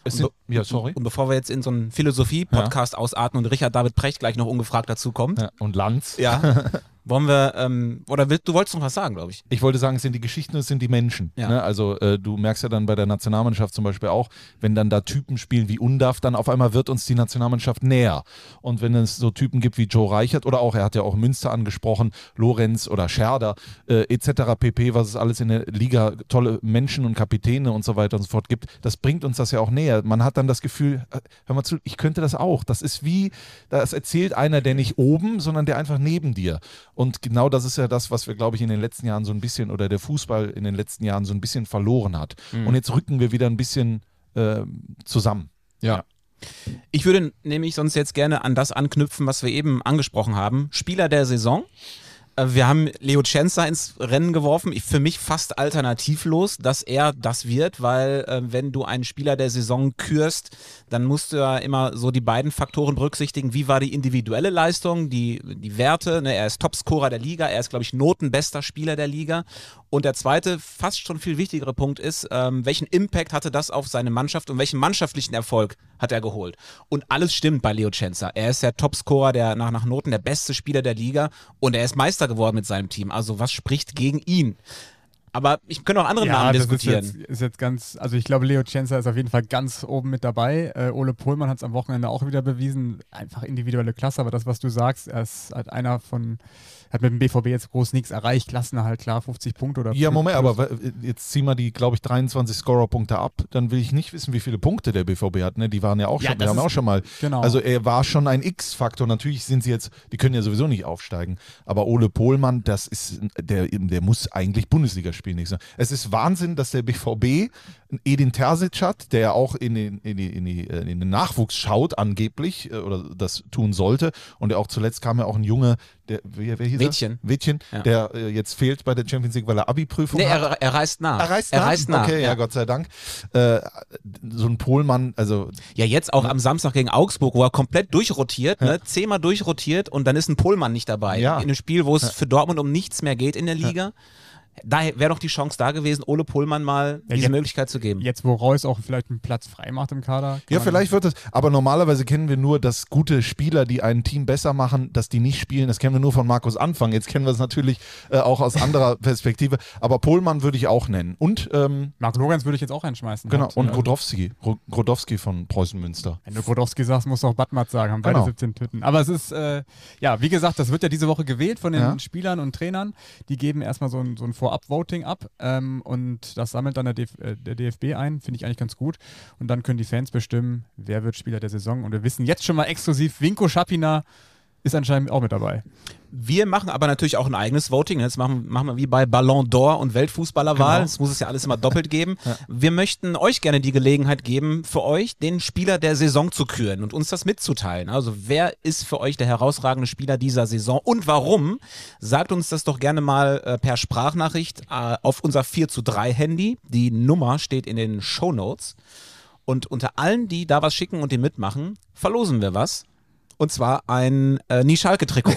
Es Und sind, be- ja, sorry. Und bevor wir jetzt in so einen Philosophie-Podcast ausatmen und Richard David Precht gleich noch ungefragt dazu kommt, Ja, und Lanz. ja, wollen wir, ähm, oder will, du wolltest noch was sagen, glaube ich. Ich wollte sagen, es sind die Geschichten, es sind die Menschen. Ja. Ne? Also äh, du merkst ja dann bei der Nationalmannschaft zum Beispiel auch, wenn dann da Typen spielen wie Undav, dann auf einmal wird uns die Nationalmannschaft näher. Und wenn es so Typen gibt wie Joe Reichert oder auch, er hat ja auch Münster angesprochen, Lorenz oder Scherder äh, et cetera pp., was es alles in der Liga, tolle Menschen und Kapitäne und so weiter und so fort gibt, das bringt uns das ja auch näher. Man hat dann das Gefühl, äh, hör mal zu, ich könnte das auch. Das ist wie, das erzählt einer, der nicht oben, sondern der einfach neben dir. Und genau das ist ja das, was wir, glaube ich, in den letzten Jahren so ein bisschen, oder der Fußball in den letzten Jahren so ein bisschen verloren hat. Mhm. Und jetzt rücken wir wieder ein bisschen äh, zusammen. Ja. Ich würde nämlich sonst jetzt gerne an das anknüpfen, was wir eben angesprochen haben. Spieler der Saison. Äh, Wir haben Leo Tschenzer ins Rennen geworfen. Ich, für mich fast alternativlos, dass er das wird, weil äh, wenn du einen Spieler der Saison kürst, dann musst du ja immer so die beiden Faktoren berücksichtigen. Wie war die individuelle Leistung, die, die Werte? Ne? Er ist Topscorer der Liga, er ist, glaube ich, notenbester Spieler der Liga. Und der zweite, fast schon viel wichtigere Punkt ist, ähm, welchen Impact hatte das auf seine Mannschaft und welchen mannschaftlichen Erfolg hat er geholt? Und alles stimmt bei Leo Tschenzer. Er ist der Topscorer, der nach, nach Noten der beste Spieler der Liga und er ist Meister geworden mit seinem Team. Also was spricht gegen ihn? Aber ich könnte auch andere Namen das diskutieren. Ist jetzt, ist jetzt ganz, also ich glaube, Leo Tschenzer ist auf jeden Fall ganz oben mit dabei. Äh, Ole Pohlmann hat es am Wochenende auch wieder bewiesen. Einfach individuelle Klasse, aber das, was du sagst, er ist halt einer von, hat mit dem B V B jetzt groß nichts erreicht. Klassenerhalt, klar, fünfzig Punkte oder Ja, plus- Moment, plus. aber jetzt ziehen wir die, glaube ich, dreiundzwanzig Scorerpunkte ab. Dann will ich nicht wissen, wie viele Punkte der B V B hat. Ne? Die waren ja auch Ja, schon, wir das haben ist- auch schon mal. genau. Also er war schon ein X-Faktor. Natürlich sind sie jetzt, die können ja sowieso nicht aufsteigen. Aber Ole Pohlmann, das ist, der, der muss eigentlich Bundesliga spielen. Nicht so. Es ist Wahnsinn, dass der B V B einen Edin Terzic hat, der ja auch in den, in, die, in, die, in den Nachwuchs schaut, angeblich, äh, oder das tun sollte. Und der auch zuletzt kam ja auch ein Junge, der, wer, wer hieß Wädchen. er? Wädchen, Ja. der äh, jetzt fehlt bei der Champions League, weil er Abi-Prüfung Nee, hat. er, er reist nach. Er reist er nach? reist nach. Okay, ja, ja. Gott sei Dank. Äh, so ein Pohlmann, also Ja, jetzt auch am Samstag gegen Augsburg, wo er komplett durchrotiert, ne? zehnmal durchrotiert und dann ist ein Pohlmann nicht dabei. Ja. In einem Spiel, wo es für Dortmund um nichts mehr geht in der Liga. Da wäre doch die Chance da gewesen, Ole Pohlmann mal Ja, diese jetzt- Möglichkeit zu geben. Jetzt, wo Reus auch vielleicht einen Platz frei macht im Kader. kann ja, man- vielleicht wird es, aber normalerweise kennen wir nur, dass gute Spieler, die ein Team besser machen, dass die nicht spielen. Das kennen wir nur von Markus Anfang. Jetzt kennen wir es natürlich äh, auch aus anderer Perspektive. Aber Pohlmann würde ich auch nennen. Und, ähm, Marc Lorenz würde ich jetzt auch einschmeißen. genau, Hat, und äh, Grodowski. Gro- Grodowski von Preußen Münster. Wenn du Grodowski sagst, musst du auch Badmat sagen, haben beide Genau. siebzehn Tüten. Aber es ist, äh, ja, wie gesagt, das wird ja diese Woche gewählt von den Ja. Spielern und Trainern. Die geben erstmal so ein, so ein Vorab-Voting ab ähm, und das sammelt dann der, D F, äh, der D F B ein, finde ich eigentlich ganz gut. Und dann können die Fans bestimmen, wer wird Spieler der Saison. Und wir wissen jetzt schon mal exklusiv, Vinko Schapina ist anscheinend auch mit dabei. Wir machen aber natürlich auch ein eigenes Voting. Jetzt machen, machen wir wie bei Ballon d'Or und Weltfußballerwahl. Genau. Das muss es ja alles immer doppelt geben. Wir möchten euch gerne die Gelegenheit geben, für euch den Spieler der Saison zu küren und uns das mitzuteilen. Also wer ist für euch der herausragende Spieler dieser Saison und warum? Sagt uns das doch gerne mal äh, per Sprachnachricht äh, auf unser vier zu drei Handy. Die Nummer steht in den Shownotes. Und unter allen, die da was schicken und die mitmachen, verlosen wir was. Und zwar ein äh, Nie-Schalke-Trikot.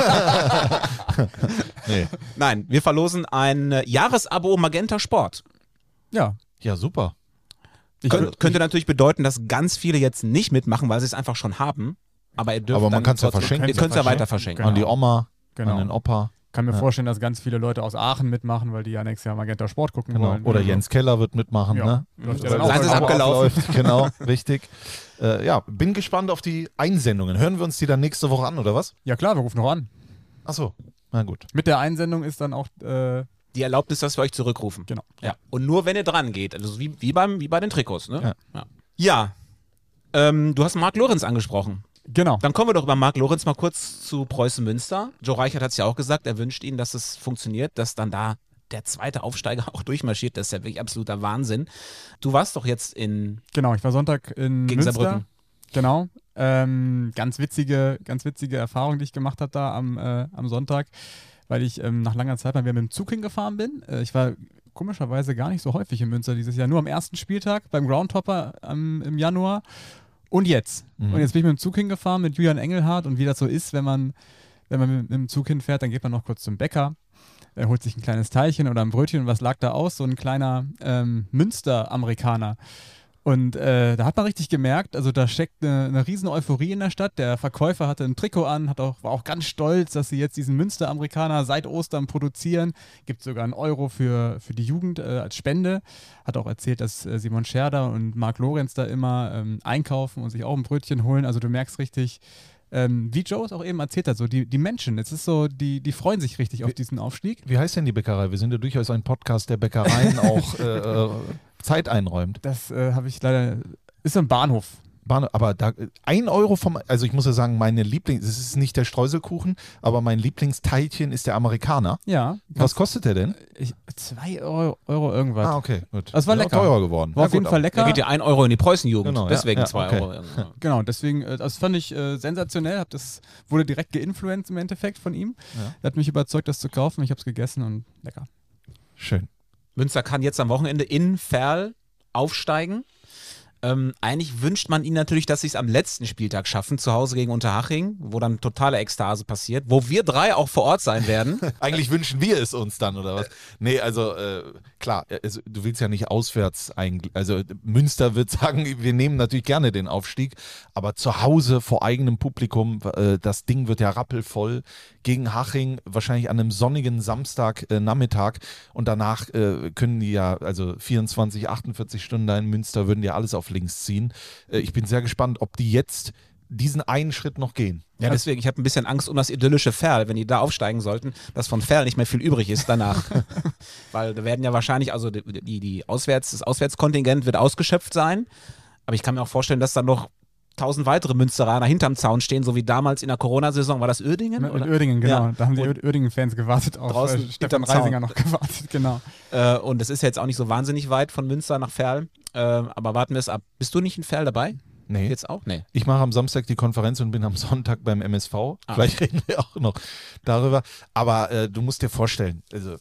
Nee. Nein, wir verlosen ein äh, Jahresabo Magenta Sport. Ja. Ja, super. Ich Kön würd- könnte natürlich bedeuten, dass ganz viele jetzt nicht mitmachen, weil sie es einfach schon haben. Aber ihr dürft Aber man dann kann's ja trotzdem- verschenken. Ihr könnt es ja Verschenken. weiter verschenken. Genau. An die Oma, Genau. an den Opa. kann mir Ja. vorstellen, dass ganz viele Leute aus Aachen mitmachen, weil die ja nächstes Jahr Magenta Sport gucken Genau. wollen. Oder Jens Keller wird mitmachen. Ja. Ne? Läuft ja Weil dann auch das Seins ist Abo abgelaufen. abläuft. Genau, richtig. Äh, ja, bin gespannt auf die Einsendungen. Hören wir uns die dann nächste Woche an, oder was? Ja klar, wir rufen noch an. Achso, na gut. Mit der Einsendung ist dann auch äh, Die Erlaubnis, dass wir euch zurückrufen. Genau. Ja. Und nur wenn ihr dran geht. Also wie, wie, beim, wie bei den Trikots. Ne? Ja. Ja. ja. Ähm, du hast Marc Lorenz angesprochen. genau. Dann kommen wir doch über Marc Lorenz mal kurz zu Preußen Münster. Joe Reichert hat es ja auch gesagt, er wünscht ihnen, dass es funktioniert, dass dann da der zweite Aufsteiger auch durchmarschiert. Das ist ja wirklich absoluter Wahnsinn. Du warst doch jetzt in Genau, ich war Sonntag in gegen Münster. Saarbrücken. Genau. Ähm, ganz witzige, ganz witzige Erfahrung, die ich gemacht habe da am, äh, am Sonntag, weil ich ähm, nach langer Zeit mal wieder mit dem Zug hingefahren bin. Äh, ich war komischerweise gar nicht so häufig in Münster dieses Jahr, nur am ersten Spieltag beim Groundhopper ähm, im Januar und jetzt. Mhm. Und jetzt bin ich mit dem Zug hingefahren mit Julian Engelhardt und wie das so ist, wenn man, wenn man mit, mit dem Zug hinfährt, dann geht man noch kurz zum Bäcker. Er holt sich ein kleines Teilchen oder ein Brötchen und was lag da aus? So ein kleiner ähm, Münster-Amerikaner. Und äh, da hat man richtig gemerkt, also da steckt eine, eine riesen Euphorie in der Stadt. Der Verkäufer hatte ein Trikot an, hat auch, war auch ganz stolz, dass sie jetzt diesen Münster-Amerikaner seit Ostern produzieren. Gibt sogar einen Euro für, für die Jugend äh, als Spende. Hat auch erzählt, dass äh, Simon Scherder und Marc Lorenz da immer ähm, einkaufen und sich auch ein Brötchen holen. Also du merkst richtig, ähm, wie Joe es auch eben erzählt hat, so die, die Menschen, es ist so, die, die freuen sich richtig auf diesen Aufstieg. Wie heißt denn die Bäckerei? Wir sind ja durchaus ein Podcast, der Bäckereien auch äh, äh, Zeit einräumt. Das äh, habe ich leider, ist so ein Bahnhof. Bahn, aber da, ein Euro vom, also ich muss ja sagen, meine Lieblings, es ist nicht der Streuselkuchen, aber mein Lieblingsteilchen ist der Amerikaner. Ja. Was kostet der denn? Ich, zwei Euro, Euro irgendwas. Ah, okay, gut. Das war Ist auch lecker. teurer geworden. War Ja, auf jeden gut, Fall lecker. Da geht ja ein Euro in die Preußenjugend, Genau, ja, deswegen ja, zwei okay. Euro. Genau, deswegen, äh, das fand ich äh, sensationell. Hab das wurde direkt geinfluenced im Endeffekt von ihm. Ja. Er hat mich überzeugt, das zu kaufen. Ich habe es gegessen und lecker. Schön. Münster kann jetzt am Wochenende in Verl aufsteigen. Ähm, eigentlich wünscht man ihnen natürlich, dass sie es am letzten Spieltag schaffen, zu Hause gegen Unterhaching, wo dann totale Ekstase passiert, wo wir drei auch vor Ort sein werden. Eigentlich wünschen wir es uns dann, oder was? Nee, also äh, klar, also, du willst ja nicht auswärts eigentlich, also Münster wird sagen, wir nehmen natürlich gerne den Aufstieg, aber zu Hause vor eigenem Publikum, äh, das Ding wird ja rappelvoll gegen Haching, wahrscheinlich an einem sonnigen Samstagnachmittag äh, und danach äh, können die ja, also vierundzwanzig, achtundvierzig Stunden da in Münster, würden die alles auf links ziehen. Äh, ich bin sehr gespannt, ob die jetzt diesen einen Schritt noch gehen. Ja, deswegen, ich habe ein bisschen Angst um das idyllische Ferl, wenn die da aufsteigen sollten, dass von Ferl nicht mehr viel übrig ist danach. Weil da werden ja wahrscheinlich, also die, die, die Auswärts, das Auswärtskontingent wird ausgeschöpft sein, aber ich kann mir auch vorstellen, dass dann noch tausend weitere Münsteraner hinterm Zaun stehen, so wie damals in der Corona-Saison. War das Uerdingen? In oder? Uerdingen, genau. Ja. Da haben die Und Uerdingen-Fans gewartet auf draußen äh, Stefan hinterm Zaun. Reisinger noch gewartet, genau. Äh, und es ist ja jetzt auch nicht so wahnsinnig weit von Münster nach Ferl, äh, aber warten wir es ab. Bist du nicht in Ferl dabei? Nee. Jetzt auch? Nee. Ich mache am Samstag die Konferenz und bin am Sonntag beim M S V. Ah. Vielleicht reden wir auch noch darüber. Aber äh, du musst dir vorstellen, also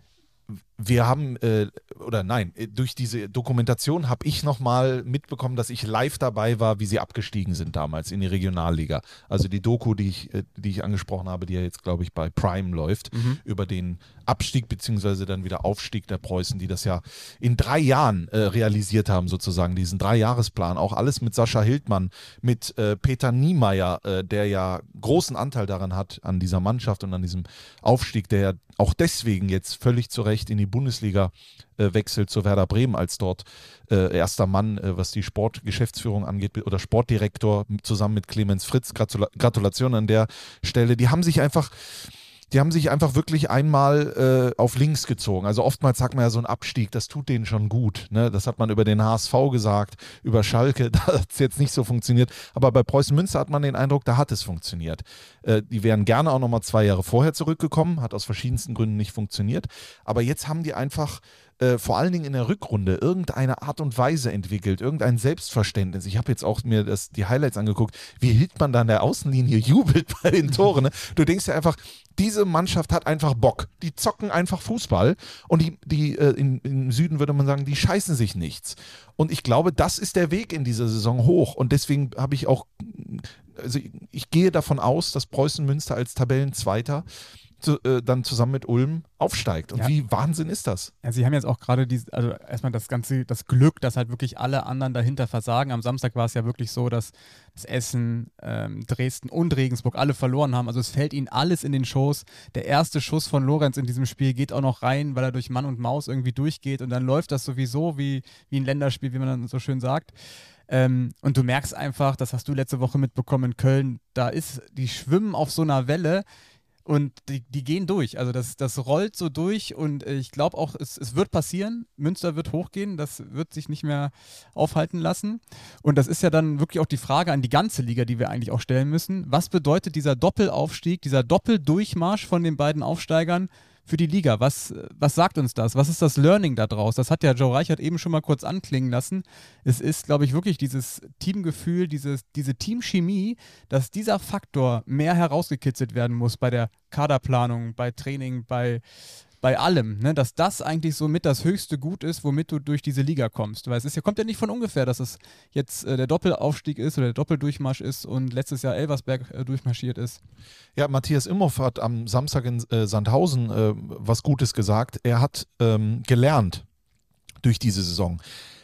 wir haben, äh, oder nein, durch diese Dokumentation habe ich nochmal mitbekommen, dass ich live dabei war, wie sie abgestiegen sind damals in die Regionalliga. Also die Doku, die ich, äh, die ich angesprochen habe, die ja jetzt, glaube ich, bei Prime läuft, Mhm. über den Abstieg beziehungsweise dann wieder Aufstieg der Preußen, die das ja in drei Jahren äh, realisiert haben, sozusagen, diesen Dreijahresplan. Auch alles mit Sascha Hildmann, mit äh, Peter Niemeyer, äh, der ja großen Anteil daran hat, an dieser Mannschaft und an diesem Aufstieg, der ja auch deswegen jetzt völlig zu Recht in die Bundesliga äh, wechselt zu Werder Bremen als dort äh, erster Mann, äh, was die Sportgeschäftsführung angeht, oder Sportdirektor zusammen mit Clemens Fritz. Gratula- Gratulation an der Stelle. Die haben sich einfach Die haben sich einfach wirklich einmal äh, auf links gezogen. Also oftmals sagt man ja so ein Abstieg, das tut denen schon gut. Ne? Das hat man über den H S V gesagt, über Schalke, da hat es jetzt nicht so funktioniert. Aber bei Preußen Münster hat man den Eindruck, da hat es funktioniert. Äh, die wären gerne auch nochmal zwei Jahre vorher zurückgekommen, hat aus verschiedensten Gründen nicht funktioniert. Aber jetzt haben die einfach äh, vor allen Dingen in der Rückrunde irgendeine Art und Weise entwickelt, irgendein Selbstverständnis. Ich habe jetzt auch mir das, die Highlights angeguckt, wie Hildmann da an der Außenlinie jubelt bei den Toren. Ne? Du denkst ja einfach, diese Mannschaft hat einfach Bock. Die zocken einfach Fußball und die, die äh, in, im Süden würde man sagen, die scheißen sich nichts. Und ich glaube, das ist der Weg in dieser Saison hoch. Und deswegen habe ich auch, also ich, ich gehe davon aus, dass Preußen Münster als Tabellenzweiter zu, äh, dann zusammen mit Ulm aufsteigt. Und Ja. wie Wahnsinn ist das? Ja, sie haben jetzt auch gerade diese, also erstmal das ganze, das Glück, dass halt wirklich alle anderen dahinter versagen. Am Samstag war es ja wirklich so, dass das Essen, ähm, Dresden und Regensburg alle verloren haben. Also es fällt ihnen alles in den Schoß. Der erste Schuss von Lorenz in diesem Spiel geht auch noch rein, weil er durch Mann und Maus irgendwie durchgeht und dann läuft das sowieso wie, wie ein Länderspiel, wie man dann so schön sagt. Ähm, und du merkst einfach, das hast du letzte Woche mitbekommen in Köln, da ist, die schwimmen auf so einer Welle. Und die, die gehen durch. Also das, das rollt so durch und äh, ich glaube auch, es, es wird passieren. Münster wird hochgehen, das wird sich nicht mehr aufhalten lassen. Und das ist ja dann wirklich auch die Frage an die ganze Liga, die wir eigentlich auch stellen müssen. Was bedeutet dieser Doppelaufstieg, dieser Doppeldurchmarsch von den beiden Aufsteigern für die Liga? Was, was sagt uns das? Was ist das Learning da draus? Das hat ja Joe Reichert eben schon mal kurz anklingen lassen. Es ist, glaube ich, wirklich dieses Teamgefühl, dieses, diese Teamchemie, dass dieser Faktor mehr herausgekitzelt werden muss bei der Kaderplanung, bei Training, bei, bei allem. Ne? Dass das eigentlich so mit das höchste Gut ist, womit du durch diese Liga kommst. Weil es ist ja, kommt ja nicht von ungefähr, dass es jetzt äh, der Doppelaufstieg ist oder der Doppeldurchmarsch ist und letztes Jahr Elversberg äh, durchmarschiert ist. Ja, Matthias Imhoff hat am Samstag in äh, Sandhausen äh, was Gutes gesagt. Er hat ähm, gelernt durch diese Saison.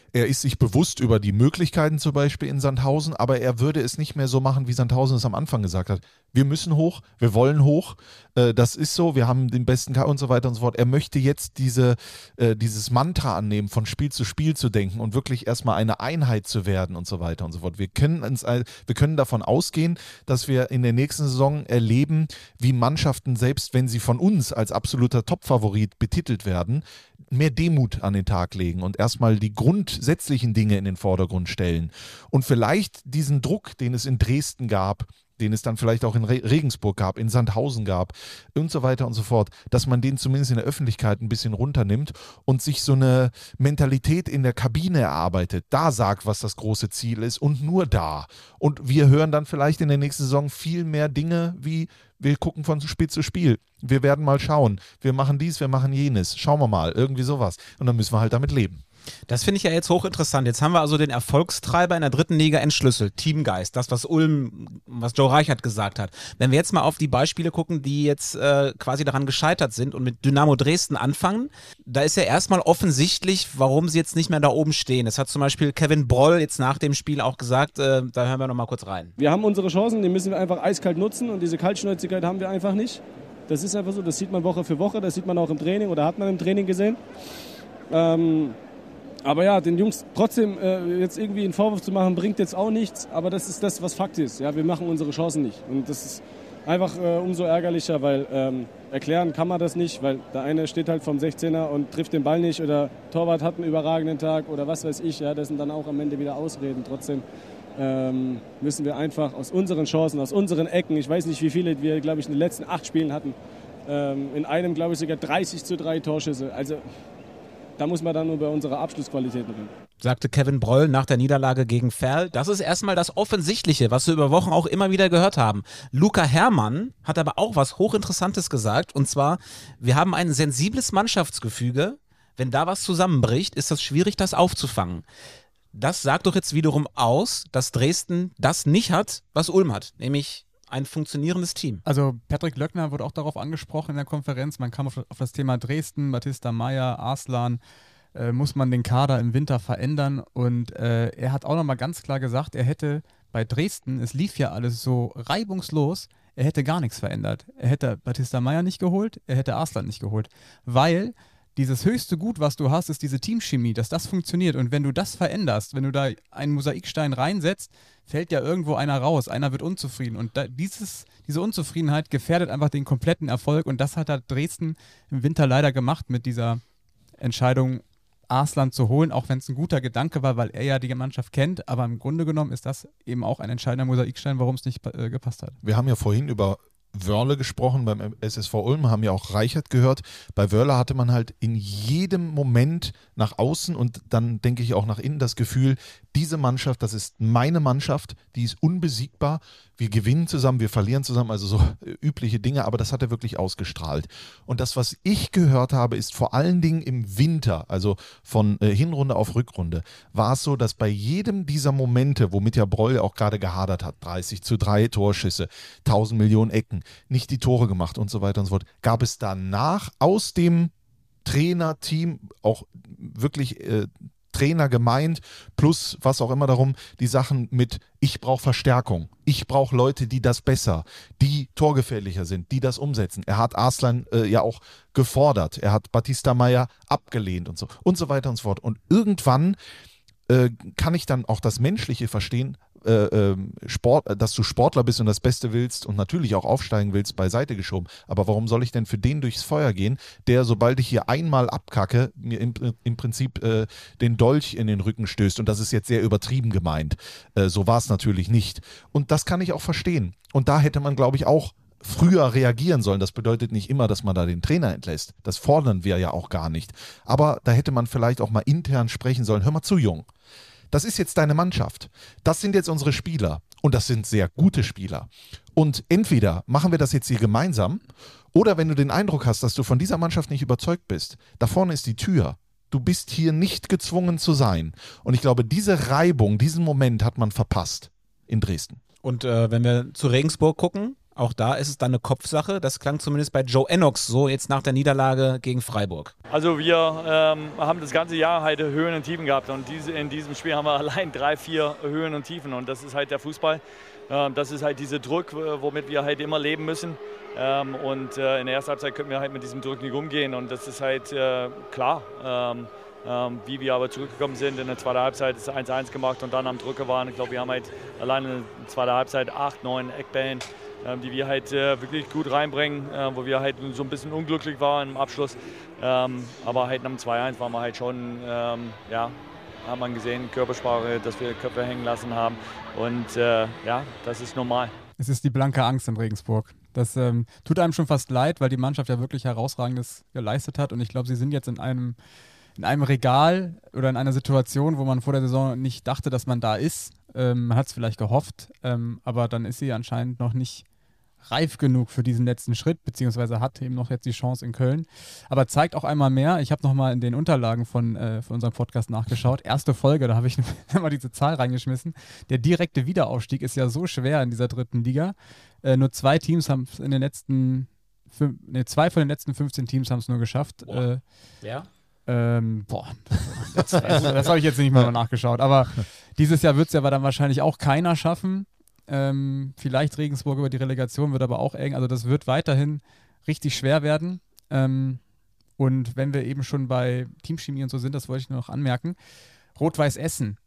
Er ist sich bewusst über die Möglichkeiten zum Beispiel in Sandhausen, aber er würde es nicht mehr so machen, wie Sandhausen es am Anfang gesagt hat. Wir müssen hoch, wir wollen hoch, äh, das ist so, wir haben den besten K und so weiter und so fort. Er möchte jetzt diese, äh, dieses Mantra annehmen, von Spiel zu Spiel zu denken und wirklich erstmal eine Einheit zu werden und so weiter und so fort. Wir können, uns, wir können davon ausgehen, dass wir in der nächsten Saison erleben, wie Mannschaften, selbst wenn sie von uns als absoluter Topfavorit betitelt werden, mehr Demut an den Tag legen und erstmal die grundsätzlichen Dinge in den Vordergrund stellen. Und vielleicht diesen Druck, den es in Dresden gab, den es dann vielleicht auch in Re- Regensburg gab, in Sandhausen gab und so weiter und so fort, dass man den zumindest in der Öffentlichkeit ein bisschen runternimmt und sich so eine Mentalität in der Kabine erarbeitet, da sagt, was das große Ziel ist und nur da. Und wir hören dann vielleicht in der nächsten Saison viel mehr Dinge wie, wir gucken von Spiel zu Spiel, wir werden mal schauen, wir machen dies, wir machen jenes, schauen wir mal, irgendwie sowas. Und dann müssen wir halt damit leben. Das finde ich ja jetzt hochinteressant. Jetzt haben wir also den Erfolgstreiber in der dritten Liga entschlüsselt. Teamgeist, das, was Ulm, was Joe Reichert gesagt hat. Wenn wir jetzt mal auf die Beispiele gucken, die jetzt äh, quasi daran gescheitert sind und mit Dynamo Dresden anfangen, da ist ja erstmal offensichtlich, warum sie jetzt nicht mehr da oben stehen. Das hat zum Beispiel Kevin Broll jetzt nach dem Spiel auch gesagt, äh, da hören wir noch mal kurz rein. Wir haben unsere Chancen, die müssen wir einfach eiskalt nutzen und diese Kaltschnäuzigkeit haben wir einfach nicht. Das ist einfach so, das sieht man Woche für Woche, das sieht man auch im Training oder hat man im Training gesehen. Ähm, Aber ja, den Jungs trotzdem äh, jetzt irgendwie einen Vorwurf zu machen, bringt jetzt auch nichts. Aber das ist das, was Fakt ist. Ja, wir machen unsere Chancen nicht. Und das ist einfach äh, umso ärgerlicher, weil ähm, erklären kann man das nicht. Weil der eine steht halt vom sechzehner und trifft den Ball nicht. Oder Torwart hat einen überragenden Tag oder was weiß ich. Ja, das sind dann auch am Ende wieder Ausreden. Trotzdem ähm, müssen wir einfach aus unseren Chancen, aus unseren Ecken, ich weiß nicht, wie viele wir, glaube ich, in den letzten acht Spielen hatten, ähm, in einem, glaube ich, sogar dreißig zu drei Torschüsse. Also da muss man dann nur bei unserer Abschlussqualitäten reden. Sagte Kevin Broll nach der Niederlage gegen Verl. Das ist erstmal das Offensichtliche, was wir über Wochen auch immer wieder gehört haben. Luca Herrmann hat aber auch was Hochinteressantes gesagt. Und zwar, wir haben ein sensibles Mannschaftsgefüge. Wenn da was zusammenbricht, ist das schwierig, das aufzufangen. Das sagt doch jetzt wiederum aus, dass Dresden das nicht hat, was Ulm hat, nämlich ein funktionierendes Team. Also Patrick Löckner wurde auch darauf angesprochen in der Konferenz. Man kam auf, auf das Thema Dresden, Batista Meyer, Arslan. Äh, muss man den Kader im Winter verändern? Und äh, er hat auch nochmal ganz klar gesagt, er hätte bei Dresden, es lief ja alles so reibungslos, er hätte gar nichts verändert. Er hätte Batista Meyer nicht geholt, er hätte Arslan nicht geholt. Weil dieses höchste Gut, was du hast, ist diese Teamchemie, dass das funktioniert. Und wenn du das veränderst, wenn du da einen Mosaikstein reinsetzt, fällt ja irgendwo einer raus, einer wird unzufrieden. Und da, dieses, diese Unzufriedenheit gefährdet einfach den kompletten Erfolg. Und das hat da Dresden im Winter leider gemacht mit dieser Entscheidung, Arslan zu holen, auch wenn es ein guter Gedanke war, weil er ja die Mannschaft kennt. Aber im Grunde genommen ist das eben auch ein entscheidender Mosaikstein, warum es nicht äh, gepasst hat. Wir haben ja vorhin über Wörle gesprochen, beim S S V Ulm, haben ja auch Reichert gehört. Bei Wörle hatte man halt in jedem Moment nach außen und dann denke ich auch nach innen das Gefühl, diese Mannschaft, das ist meine Mannschaft, die ist unbesiegbar. Wir gewinnen zusammen, wir verlieren zusammen, also so übliche Dinge, aber das hat er wirklich ausgestrahlt. Und das, was ich gehört habe, ist vor allen Dingen im Winter, also von äh, Hinrunde auf Rückrunde, war es so, dass bei jedem dieser Momente, womit ja Broll auch gerade gehadert hat, dreißig zu drei Torschüsse, tausend Millionen Ecken, nicht die Tore gemacht und so weiter und so fort, gab es danach aus dem Trainerteam auch wirklich äh, Trainer gemeint, plus was auch immer darum, die Sachen mit ich brauche Verstärkung, ich brauche Leute, die das besser, die torgefährlicher sind, die das umsetzen. Er hat Arslan äh, ja auch gefordert, er hat Batista Meyer abgelehnt und so und so weiter und so fort. Und irgendwann äh, kann ich dann auch das Menschliche verstehen, äh, äh, Sport, dass du Sportler bist und das Beste willst und natürlich auch aufsteigen willst, beiseite geschoben. Aber warum soll ich denn für den durchs Feuer gehen, der, sobald ich hier einmal abkacke, mir im, im Prinzip äh, den Dolch in den Rücken stößt? Und das ist jetzt sehr übertrieben gemeint. Äh, so war es natürlich nicht. Und das kann ich auch verstehen. Und da hätte man, glaube ich, auch früher reagieren sollen. Das bedeutet nicht immer, dass man da den Trainer entlässt. Das fordern wir ja auch gar nicht. Aber da hätte man vielleicht auch mal intern sprechen sollen. Hör mal zu, Jung. Das ist jetzt deine Mannschaft. Das sind jetzt unsere Spieler. Und das sind sehr gute Spieler. Und entweder machen wir das jetzt hier gemeinsam, oder wenn du den Eindruck hast, dass du von dieser Mannschaft nicht überzeugt bist, da vorne ist die Tür. Du bist hier nicht gezwungen zu sein. Und ich glaube, diese Reibung, diesen Moment hat man verpasst in Dresden. Und äh, wenn wir zu Regensburg gucken, auch da ist es dann eine Kopfsache. Das klang zumindest bei Joe Ennox so jetzt nach der Niederlage gegen Freiburg. Also wir ähm, haben das ganze Jahr halt Höhen und Tiefen gehabt und diese, in diesem Spiel haben wir allein drei, vier Höhen und Tiefen und das ist halt der Fußball. Ähm, das ist halt dieser Druck, womit wir halt immer leben müssen. Ähm, und äh, in der ersten Halbzeit können wir halt mit diesem Druck nicht umgehen und das ist halt äh, klar. Ähm, ähm, wie wir aber zurückgekommen sind in der zweiten Halbzeit, ist eins eins gemacht und dann am Drücker waren. Ich glaube, wir haben halt allein in der zweiten Halbzeit acht, neun Eckbällen, ähm, die wir halt äh, wirklich gut reinbringen, äh, wo wir halt so ein bisschen unglücklich waren im Abschluss. Ähm, aber halt nach dem zwei eins waren wir halt schon, ähm, ja, haben man gesehen, Körpersprache, dass wir Köpfe hängen lassen haben und äh, ja, das ist normal. Es ist die blanke Angst in Regensburg. Das ähm, tut einem schon fast leid, weil die Mannschaft ja wirklich Herausragendes geleistet hat und ich glaube, sie sind jetzt in einem in einem Regal oder in einer Situation, wo man vor der Saison nicht dachte, dass man da ist. Ähm, man hat es vielleicht gehofft, ähm, aber dann ist sie anscheinend noch nicht reif genug für diesen letzten Schritt, beziehungsweise hat eben noch jetzt die Chance in Köln. Aber zeigt auch einmal mehr, ich habe nochmal in den Unterlagen von, äh, von unserem Podcast nachgeschaut, erste Folge, da habe ich mal diese Zahl reingeschmissen. Der direkte Wiederaufstieg ist ja so schwer in dieser dritten Liga. Äh, nur zwei Teams haben es in den letzten, fünf, nee, zwei von den letzten fünfzehn Teams haben es nur geschafft. Äh, ja? Ähm, boah, das, das, das habe ich jetzt nicht mal nachgeschaut. Aber dieses Jahr wird es ja dann wahrscheinlich auch keiner schaffen. Ähm, vielleicht Regensburg über die Relegation wird aber auch eng. Also das wird weiterhin richtig schwer werden. Ähm, und wenn wir eben schon bei Teamchemie und so sind, das wollte ich nur noch anmerken. Rot-Weiß Essen.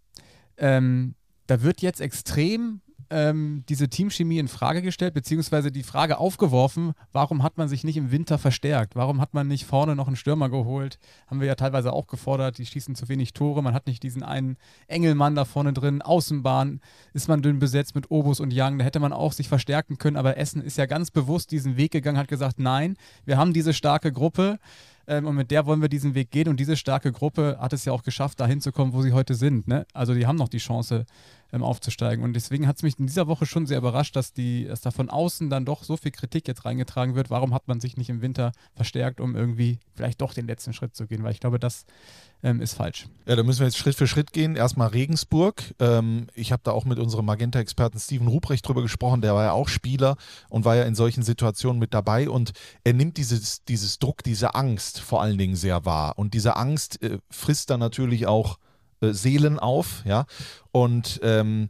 Ähm, da wird jetzt extrem ähm, diese Teamchemie in Frage gestellt, beziehungsweise die Frage aufgeworfen, warum hat man sich nicht im Winter verstärkt? Warum hat man nicht vorne noch einen Stürmer geholt? Haben wir ja teilweise auch gefordert, die schießen zu wenig Tore, man hat nicht diesen einen Engelmann da vorne drin, Außenbahn ist man dünn besetzt mit Obus und Young, da hätte man auch sich verstärken können, aber Essen ist ja ganz bewusst diesen Weg gegangen, hat gesagt, nein, wir haben diese starke Gruppe, Ähm, und mit der wollen wir diesen Weg gehen und diese starke Gruppe hat es ja auch geschafft, dahin zu kommen, wo sie heute sind. Ne? Also die haben noch die Chance ähm, aufzusteigen und deswegen hat es mich in dieser Woche schon sehr überrascht, dass, die, dass da von außen dann doch so viel Kritik jetzt reingetragen wird. Warum hat man sich nicht im Winter verstärkt, um irgendwie vielleicht doch den letzten Schritt zu gehen, weil ich glaube, das ähm, ist falsch. Ja, da müssen wir jetzt Schritt für Schritt gehen. Erstmal Regensburg. Ähm, ich habe da auch mit unserem Magenta-Experten Steven Ruprecht drüber gesprochen, der war ja auch Spieler und war ja in solchen Situationen mit dabei und er nimmt dieses, dieses Druck, diese Angst vor allen Dingen sehr wahr und diese Angst äh, frisst dann natürlich auch äh, Seelen auf, ja, und ähm,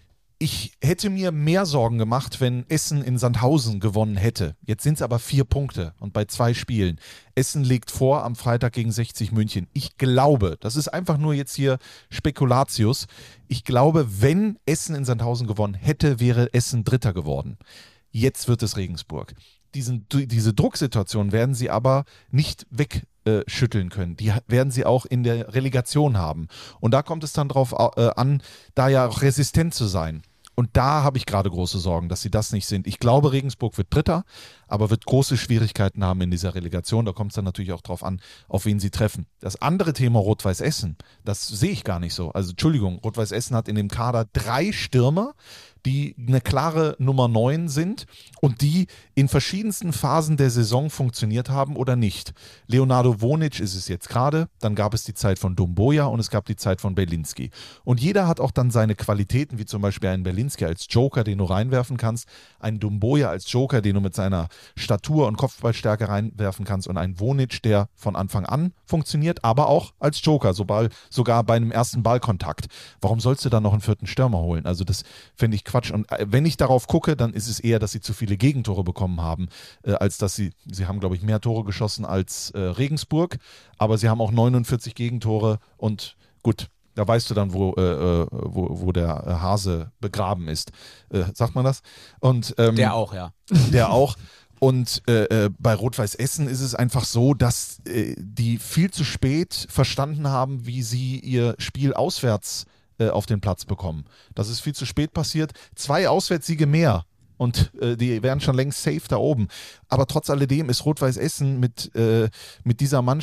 ich hätte mir mehr Sorgen gemacht, wenn Essen in Sandhausen gewonnen hätte. Jetzt sind es aber vier Punkte und bei zwei Spielen. Essen legt vor am Freitag gegen sechzig München. Ich glaube, das ist einfach nur jetzt hier Spekulatius, ich glaube, wenn Essen in Sandhausen gewonnen hätte, wäre Essen Dritter geworden. Jetzt wird es Regensburg. Diesen, diese Drucksituation werden sie aber nicht wegschütteln äh, können. Die werden sie auch in der Relegation haben. Und da kommt es dann drauf äh, an, da ja auch resistent zu sein. Und da habe ich gerade große Sorgen, dass sie das nicht sind. Ich glaube, Regensburg wird Dritter, aber wird große Schwierigkeiten haben in dieser Relegation. Da kommt es dann natürlich auch drauf an, auf wen sie treffen. Das andere Thema Rot-Weiß Essen, das sehe ich gar nicht so. Also Entschuldigung, Rot-Weiß Essen hat in dem Kader drei Stürmer, die eine klare Nummer neun sind und die in verschiedensten Phasen der Saison funktioniert haben oder nicht. Leonardo Vonic ist es jetzt gerade, dann gab es die Zeit von Dumboja und es gab die Zeit von Berlinski. Und jeder hat auch dann seine Qualitäten, wie zum Beispiel einen Berlinski als Joker, den du reinwerfen kannst, einen Dumboja als Joker, den du mit seiner Statur und Kopfballstärke reinwerfen kannst und einen Vonic, der von Anfang an funktioniert, aber auch als Joker, sobald, sogar bei einem ersten Ballkontakt. Warum sollst du dann noch einen vierten Stürmer holen? Also das finde ich Quatsch. Und wenn ich darauf gucke, dann ist es eher, dass sie zu viele Gegentore bekommen haben, äh, als dass sie, sie haben, glaube ich, mehr Tore geschossen als äh, Regensburg, aber sie haben auch neunundvierzig Gegentore und gut, da weißt du dann, wo, äh, wo, wo der Hase begraben ist. Äh, sagt man das? Und, ähm, der auch, ja. Der auch. Und äh, bei Rot-Weiß Essen ist es einfach so, dass äh, die viel zu spät verstanden haben, wie sie ihr Spiel auswärts auf den Platz bekommen. Das ist viel zu spät passiert. Zwei Auswärtssiege mehr und äh, die wären schon längst safe da oben. Aber trotz alledem ist Rot-Weiß Essen mit, äh, mit dieser Mannschaft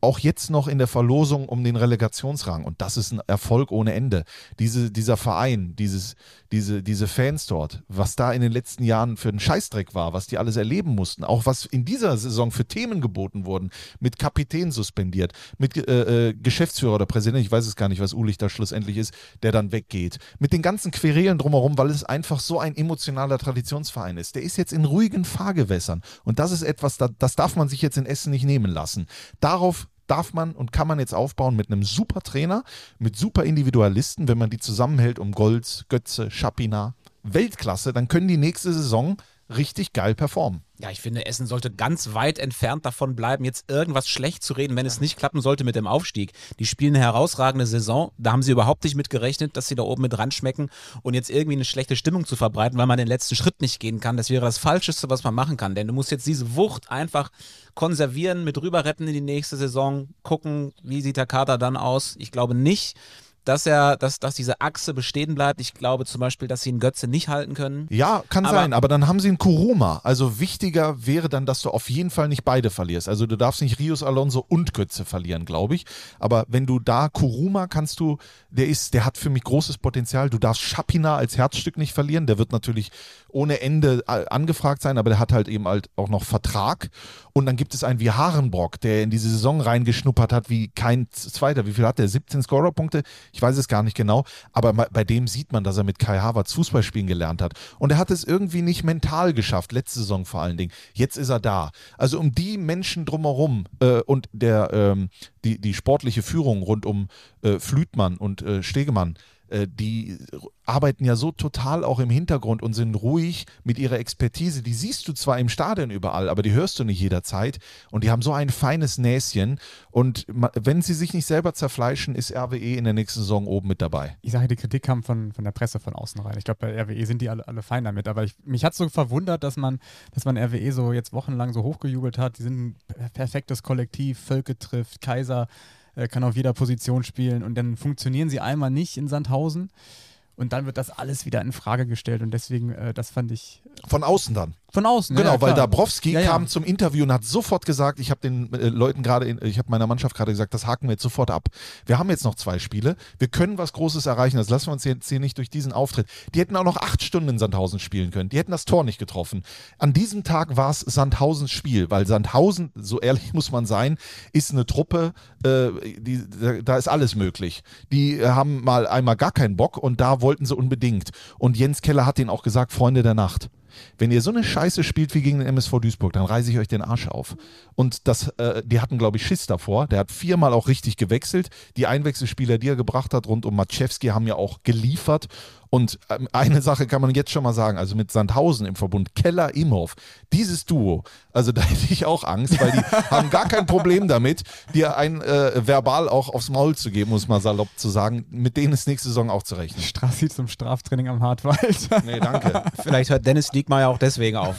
auch jetzt noch in der Verlosung um den Relegationsrang. Und das ist ein Erfolg ohne Ende. Diese, dieser Verein, dieses, diese, diese Fans dort, was da in den letzten Jahren für einen Scheißdreck war, was die alles erleben mussten, auch was in dieser Saison für Themen geboten wurden, mit Kapitän suspendiert, mit äh, äh, Geschäftsführer oder Präsident, ich weiß es gar nicht, was Ulich da schlussendlich ist, der dann weggeht. Mit den ganzen Querelen drumherum, weil es einfach so ein emotionaler Traditionsverein ist. Der ist jetzt in ruhigen Fahrgewässern. Und das ist etwas, das, das darf man sich jetzt in Essen nicht nehmen lassen. Darauf darf man und kann man jetzt aufbauen mit einem super Trainer, mit super Individualisten, wenn man die zusammenhält um Golz, Götze, Schapina, Weltklasse, dann können die nächste Saison richtig geil performen. Ja, ich finde, Essen sollte ganz weit entfernt davon bleiben, jetzt irgendwas schlecht zu reden, wenn es nicht klappen sollte mit dem Aufstieg. Die spielen eine herausragende Saison, da haben sie überhaupt nicht mit gerechnet, dass sie da oben mit ranschmecken und jetzt irgendwie eine schlechte Stimmung zu verbreiten, weil man den letzten Schritt nicht gehen kann, das wäre das Falscheste, was man machen kann, denn du musst jetzt diese Wucht einfach konservieren, mit rüber retten in die nächste Saison, gucken, wie sieht der Kader dann aus. Ich glaube nicht, dass er, dass, dass diese Achse bestehen bleibt. Ich glaube zum Beispiel, dass sie einen Götze nicht halten können. Ja, kann aber sein, aber dann haben sie einen Kuruma. Also wichtiger wäre dann, dass du auf jeden Fall nicht beide verlierst. Also du darfst nicht Rios Alonso und Götze verlieren, glaube ich. Aber wenn du da Kuruma kannst du, der ist, der hat für mich großes Potenzial. Du darfst Schapina als Herzstück nicht verlieren. Der wird natürlich ohne Ende angefragt sein, aber der hat halt eben halt auch noch Vertrag. Und dann gibt es einen wie Harenbrock, der in diese Saison reingeschnuppert hat wie kein Zweiter. Wie viel hat der? siebzehn Scorerpunkte? Ich weiß es gar nicht genau, aber bei dem sieht man, dass er mit Kai Havertz Fußball spielen gelernt hat. Und er hat es irgendwie nicht mental geschafft, letzte Saison vor allen Dingen. Jetzt ist er da. Also um die Menschen drumherum äh, und der, ähm, die, die sportliche Führung rund um äh, Flütmann und äh, Stegemann, äh, die arbeiten ja so total auch im Hintergrund und sind ruhig mit ihrer Expertise. Die siehst du zwar im Stadion überall, aber die hörst du nicht jederzeit. Und die haben so ein feines Näschen. Und wenn sie sich nicht selber zerfleischen, ist R W E in der nächsten Saison oben mit dabei. Ich sage, die Kritik kam von, von der Presse von außen rein. Ich glaube, bei R W E sind die alle, alle fein damit. Aber ich, mich hat so verwundert, dass man, dass man R W E so jetzt wochenlang so hochgejubelt hat. Die sind ein perfektes Kollektiv, Völke trifft, Kaiser äh, kann auf jeder Position spielen. Und dann funktionieren sie einmal nicht in Sandhausen. Und dann wird das alles wieder in Frage gestellt und deswegen, äh, das fand ich... Von außen dann? Von außen, Genau, ja, weil klar. Dabrowski ja, ja. kam zum Interview und hat sofort gesagt, ich habe den äh, Leuten gerade, ich habe meiner Mannschaft gerade gesagt, das haken wir jetzt sofort ab. Wir haben jetzt noch zwei Spiele, wir können was Großes erreichen, das lassen wir uns jetzt hier nicht durch diesen Auftritt. Die hätten auch noch acht Stunden in Sandhausen spielen können, die hätten das Tor nicht getroffen. An diesem Tag war es Sandhausens Spiel, weil Sandhausen, so ehrlich muss man sein, ist eine Truppe, äh, die, da, da ist alles möglich. Die äh, haben mal einmal gar keinen Bock und da wollten sie unbedingt. Und Jens Keller hat ihnen auch gesagt, Freunde der Nacht, wenn ihr so eine Scheiße spielt wie gegen den M S V Duisburg, dann reiße ich euch den Arsch auf. Und das, äh, die hatten, glaube ich, Schiss davor. Der hat viermal auch richtig gewechselt. Die Einwechselspieler, die er gebracht hat, rund um Matschewski, haben ja auch geliefert. Und ähm, eine Sache kann man jetzt schon mal sagen, also mit Sandhausen im Verbund, Keller, Imhoff, dieses Duo, also da hätte ich auch Angst, weil die haben gar kein Problem damit, dir ein äh, verbal auch aufs Maul zu geben, muss man salopp zu sagen. Mit denen ist nächste Saison auch zu rechnen. Strassi zum Straftraining am Hartwald. Nee, danke. Vielleicht hört Dennis Diekmeyer auch deswegen auf.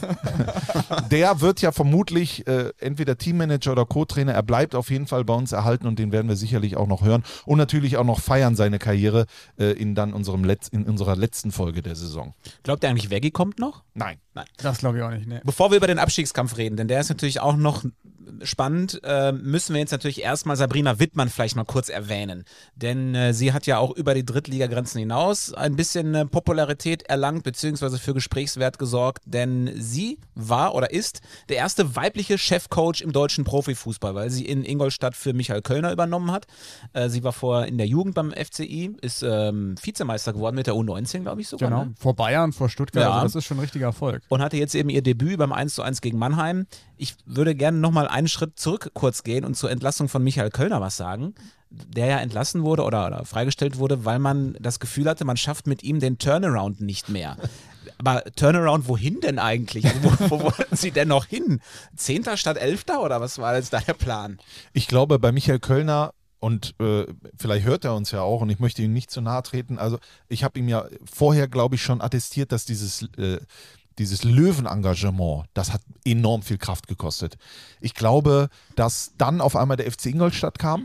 Der wird ja vermutlich äh, entweder Teammanager oder Co-Trainer. Er bleibt auf jeden Fall bei uns erhalten und den werden wir sicherlich auch noch hören und natürlich auch noch feiern, seine Karriere äh, in dann unserem Letz-, in unserer letzten Folge der Saison. Glaubt ihr eigentlich, Veggie kommt noch? Nein. Nein. Das glaube ich auch nicht, ne. Bevor wir über den Abstiegskampf reden, denn der ist natürlich auch noch spannend, äh, müssen wir jetzt natürlich erstmal Sabrina Wittmann vielleicht mal kurz erwähnen. Denn äh, sie hat ja auch über die Drittliga-Grenzen hinaus ein bisschen äh, Popularität erlangt, beziehungsweise für Gesprächswert gesorgt, denn sie war oder ist der erste weibliche Chefcoach im deutschen Profifußball, weil sie in Ingolstadt für Michael Kölner übernommen hat. Äh, sie war vorher in der Jugend beim F C I, ist ähm, Vizemeister geworden mit der U neunzehn, glaube ich sogar. Genau, ne? vor Bayern, vor Stuttgart, Ja. also das ist schon ein richtiger Erfolg. Und hatte jetzt eben ihr Debüt beim eins zu eins gegen Mannheim. Ich würde gerne nochmal einen Schritt zurück kurz gehen und zur Entlassung von Michael Kölner was sagen, der ja entlassen wurde oder, oder freigestellt wurde, weil man das Gefühl hatte, man schafft mit ihm den Turnaround nicht mehr. Aber Turnaround, wohin denn eigentlich? Also wo, wo wollten Sie denn noch hin? Zehnter statt Elfter oder was war jetzt da der Plan? Ich glaube, bei Michael Kölner, und äh, vielleicht hört er uns ja auch und ich möchte ihm nicht zu nahe treten, also ich habe ihm ja vorher, glaube ich, schon attestiert, dass dieses... Äh, Dieses Löwenengagement, das hat enorm viel Kraft gekostet. Ich glaube, dass dann auf einmal der F C Ingolstadt kam,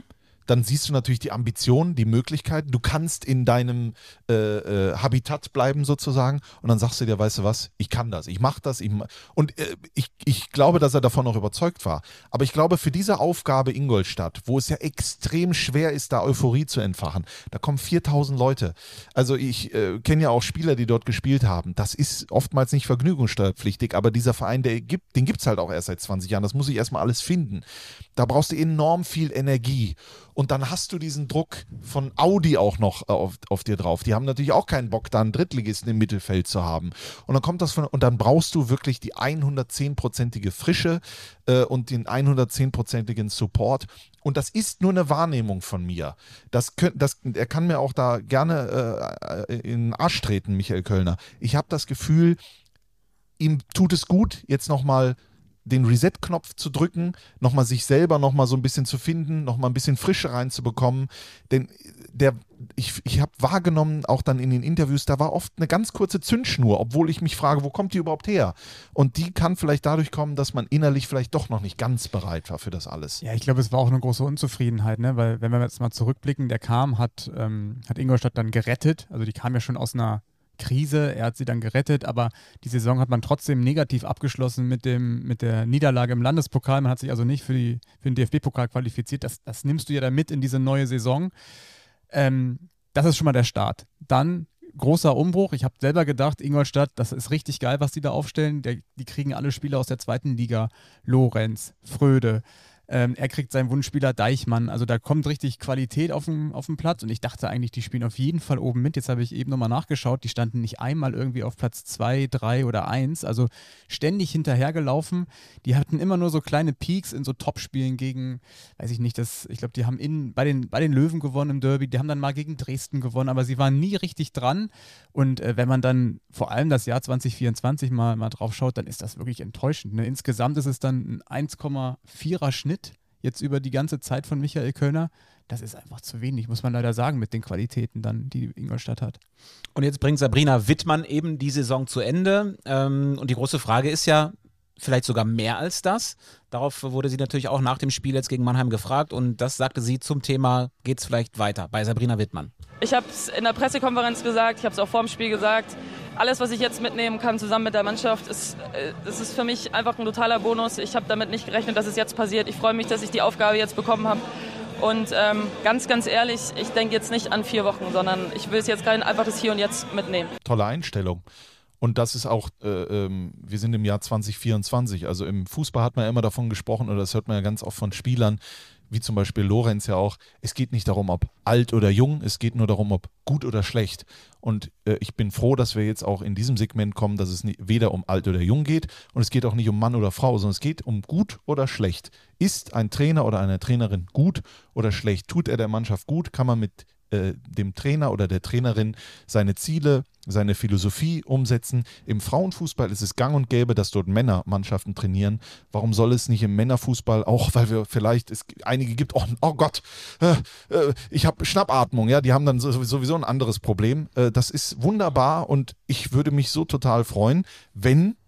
dann siehst du natürlich die Ambitionen, die Möglichkeiten. Du kannst in deinem äh, äh, Habitat bleiben sozusagen und dann sagst du dir, weißt du was, ich kann das, ich mache das. Ich ma- und äh, ich, ich glaube, dass er davon auch überzeugt war. Aber ich glaube, für diese Aufgabe Ingolstadt, wo es ja extrem schwer ist, da Euphorie zu entfachen, da kommen viertausend Leute. Also ich äh, kenne ja auch Spieler, die dort gespielt haben. Das ist oftmals nicht vergnügungssteuerpflichtig, aber dieser Verein, der gibt, den gibt es halt auch erst seit zwanzig Jahren. Das muss ich erstmal alles finden. Da brauchst du enorm viel Energie. Und dann hast du diesen Druck von Audi auch noch auf, auf dir drauf. Die haben natürlich auch keinen Bock, da einen Drittligisten im Mittelfeld zu haben. Und dann kommt das von, und dann brauchst du wirklich die hundertzehn-prozentige Frische äh, und den hundertzehn-prozentigen Support. Und das ist nur eine Wahrnehmung von mir. Das könnt, das, er kann mir auch da gerne äh, in den Arsch treten, Michael Kölner. Ich habe das Gefühl, ihm tut es gut, jetzt nochmal den Reset-Knopf zu drücken, nochmal sich selber nochmal so ein bisschen zu finden, nochmal ein bisschen Frische reinzubekommen. Denn der, ich, ich habe wahrgenommen, auch dann in den Interviews, da war oft eine ganz kurze Zündschnur, obwohl ich mich frage, wo kommt die überhaupt her? Und die kann vielleicht dadurch kommen, dass man innerlich vielleicht doch noch nicht ganz bereit war für das alles. Ja, ich glaube, es war auch eine große Unzufriedenheit, ne? Weil wenn wir jetzt mal zurückblicken, der kam, hat, ähm, hat Ingolstadt dann gerettet. Also die kam ja schon aus einer Krise, er hat sie dann gerettet, aber die Saison hat man trotzdem negativ abgeschlossen mit, dem, mit der Niederlage im Landespokal. Man hat sich also nicht für, die, für den D F B-Pokal qualifiziert. Das, das nimmst du ja dann mit in diese neue Saison. Ähm, das ist schon mal der Start. Dann großer Umbruch. Ich habe selber gedacht, Ingolstadt, das ist richtig geil, was die da aufstellen. Der, die kriegen alle Spieler aus der zweiten Liga. Lorenz, Fröde. Ähm, er kriegt seinen Wunschspieler Deichmann. Also da kommt richtig Qualität auf den, auf den Platz und ich dachte eigentlich, die spielen auf jeden Fall oben mit. Jetzt habe ich eben nochmal nachgeschaut, die standen nicht einmal irgendwie auf Platz zwei, drei oder eins. Also ständig hinterhergelaufen. Die hatten immer nur so kleine Peaks in so Topspielen gegen, weiß ich nicht, das, ich glaube, die haben in, bei, den, bei den Löwen gewonnen im Derby, die haben dann mal gegen Dresden gewonnen, aber sie waren nie richtig dran. Und äh, wenn man dann vor allem das Jahr zwanzig vierundzwanzig mal, mal drauf schaut, dann ist das wirklich enttäuschend. Ne? Insgesamt ist es dann ein eins Komma vierer Schnitt jetzt über die ganze Zeit von Michael Kölner. Das ist einfach zu wenig, muss man leider sagen, mit den Qualitäten dann, die Ingolstadt hat. Und jetzt bringt Sabrina Wittmann eben die Saison zu Ende. Ähm, und die große Frage ist ja, vielleicht sogar mehr als das. Darauf wurde sie natürlich auch nach dem Spiel jetzt gegen Mannheim gefragt und das sagte sie zum Thema, geht es vielleicht weiter bei Sabrina Wittmann. Ich habe es in der Pressekonferenz gesagt, ich habe es auch vor dem Spiel gesagt, alles, was ich jetzt mitnehmen kann zusammen mit der Mannschaft, ist, das ist für mich einfach ein totaler Bonus. Ich habe damit nicht gerechnet, dass es jetzt passiert. Ich freue mich, dass ich die Aufgabe jetzt bekommen habe. Und ähm, ganz, ganz ehrlich, ich denke jetzt nicht an vier Wochen, sondern ich will es jetzt gerade einfach das Hier und Jetzt mitnehmen. Tolle Einstellung. Und das ist auch, äh, ähm, wir sind im Jahr zwanzig vierundzwanzig, also im Fußball hat man ja immer davon gesprochen, oder das hört man ja ganz oft von Spielern, wie zum Beispiel Lorenz ja auch, es geht nicht darum, ob alt oder jung, es geht nur darum, ob gut oder schlecht. Und äh, ich bin froh, dass wir jetzt auch in diesem Segment kommen, dass es nicht, weder um alt oder jung geht und es geht auch nicht um Mann oder Frau, sondern es geht um gut oder schlecht. Ist ein Trainer oder eine Trainerin gut oder schlecht? Tut er der Mannschaft gut? Kann man mit äh, dem Trainer oder der Trainerin seine Ziele, seine Philosophie umsetzen? Im Frauenfußball ist es gang und gäbe, dass dort Männermannschaften trainieren. Warum soll es nicht im Männerfußball, auch weil wir vielleicht, es einige gibt, oh, oh Gott, äh, äh, ich habe Schnappatmung, ja, die haben dann sowieso ein anderes Problem. Äh, das ist wunderbar und ich würde mich so total freuen, wenn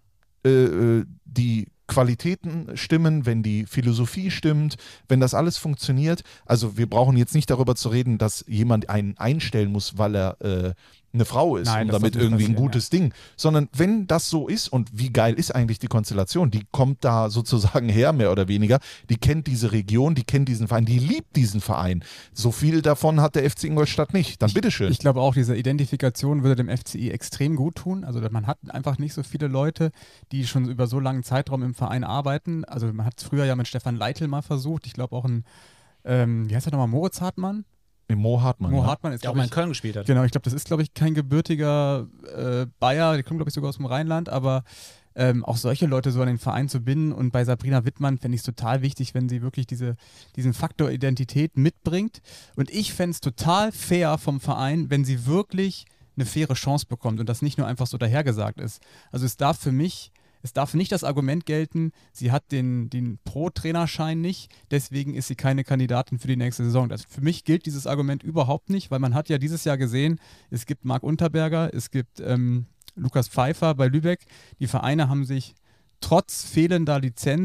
äh, die Qualitäten stimmen, wenn die Philosophie stimmt, wenn das alles funktioniert. Also wir brauchen jetzt nicht darüber zu reden, dass jemand einen einstellen muss, weil er äh, eine Frau ist Nein, und damit irgendwie ein gutes ja. Ding, sondern wenn das so ist und wie geil ist eigentlich die Konstellation, die kommt da sozusagen her, mehr oder weniger, die kennt diese Region, die kennt diesen Verein, die liebt diesen Verein. So viel davon hat der F C Ingolstadt nicht. Dann bitteschön. Ich, ich glaube auch, diese Identifikation würde dem F C I extrem gut tun. Also man hat einfach nicht so viele Leute, die schon über so langen Zeitraum im Verein arbeiten. Also man hat es früher ja mit Stefan Leitl mal versucht. Ich glaube auch ein, ähm, wie heißt er nochmal, Moritz Hartmann? Mo Hartmann. Mo ja. Hartmann ist, der auch mal in Köln gespielt hat. Genau, ich glaube, das ist, glaube ich, kein gebürtiger äh, Bayer, der kommt, glaube ich, sogar aus dem Rheinland, aber ähm, auch solche Leute so an den Verein zu binden und bei Sabrina Wittmann fände ich es total wichtig, wenn sie wirklich diese, diesen Faktor Identität mitbringt und ich fände es total fair vom Verein, wenn sie wirklich eine faire Chance bekommt und das nicht nur einfach so dahergesagt ist. Also es darf für mich Es darf nicht das Argument gelten, sie hat den, den Pro-Trainerschein nicht, deswegen ist sie keine Kandidatin für die nächste Saison. Das, für mich gilt dieses Argument überhaupt nicht, weil man hat ja dieses Jahr gesehen, es gibt Marc Unterberger, es gibt ähm, Lukas Pfeiffer bei Lübeck. Die Vereine haben sich trotz fehlender Lizenz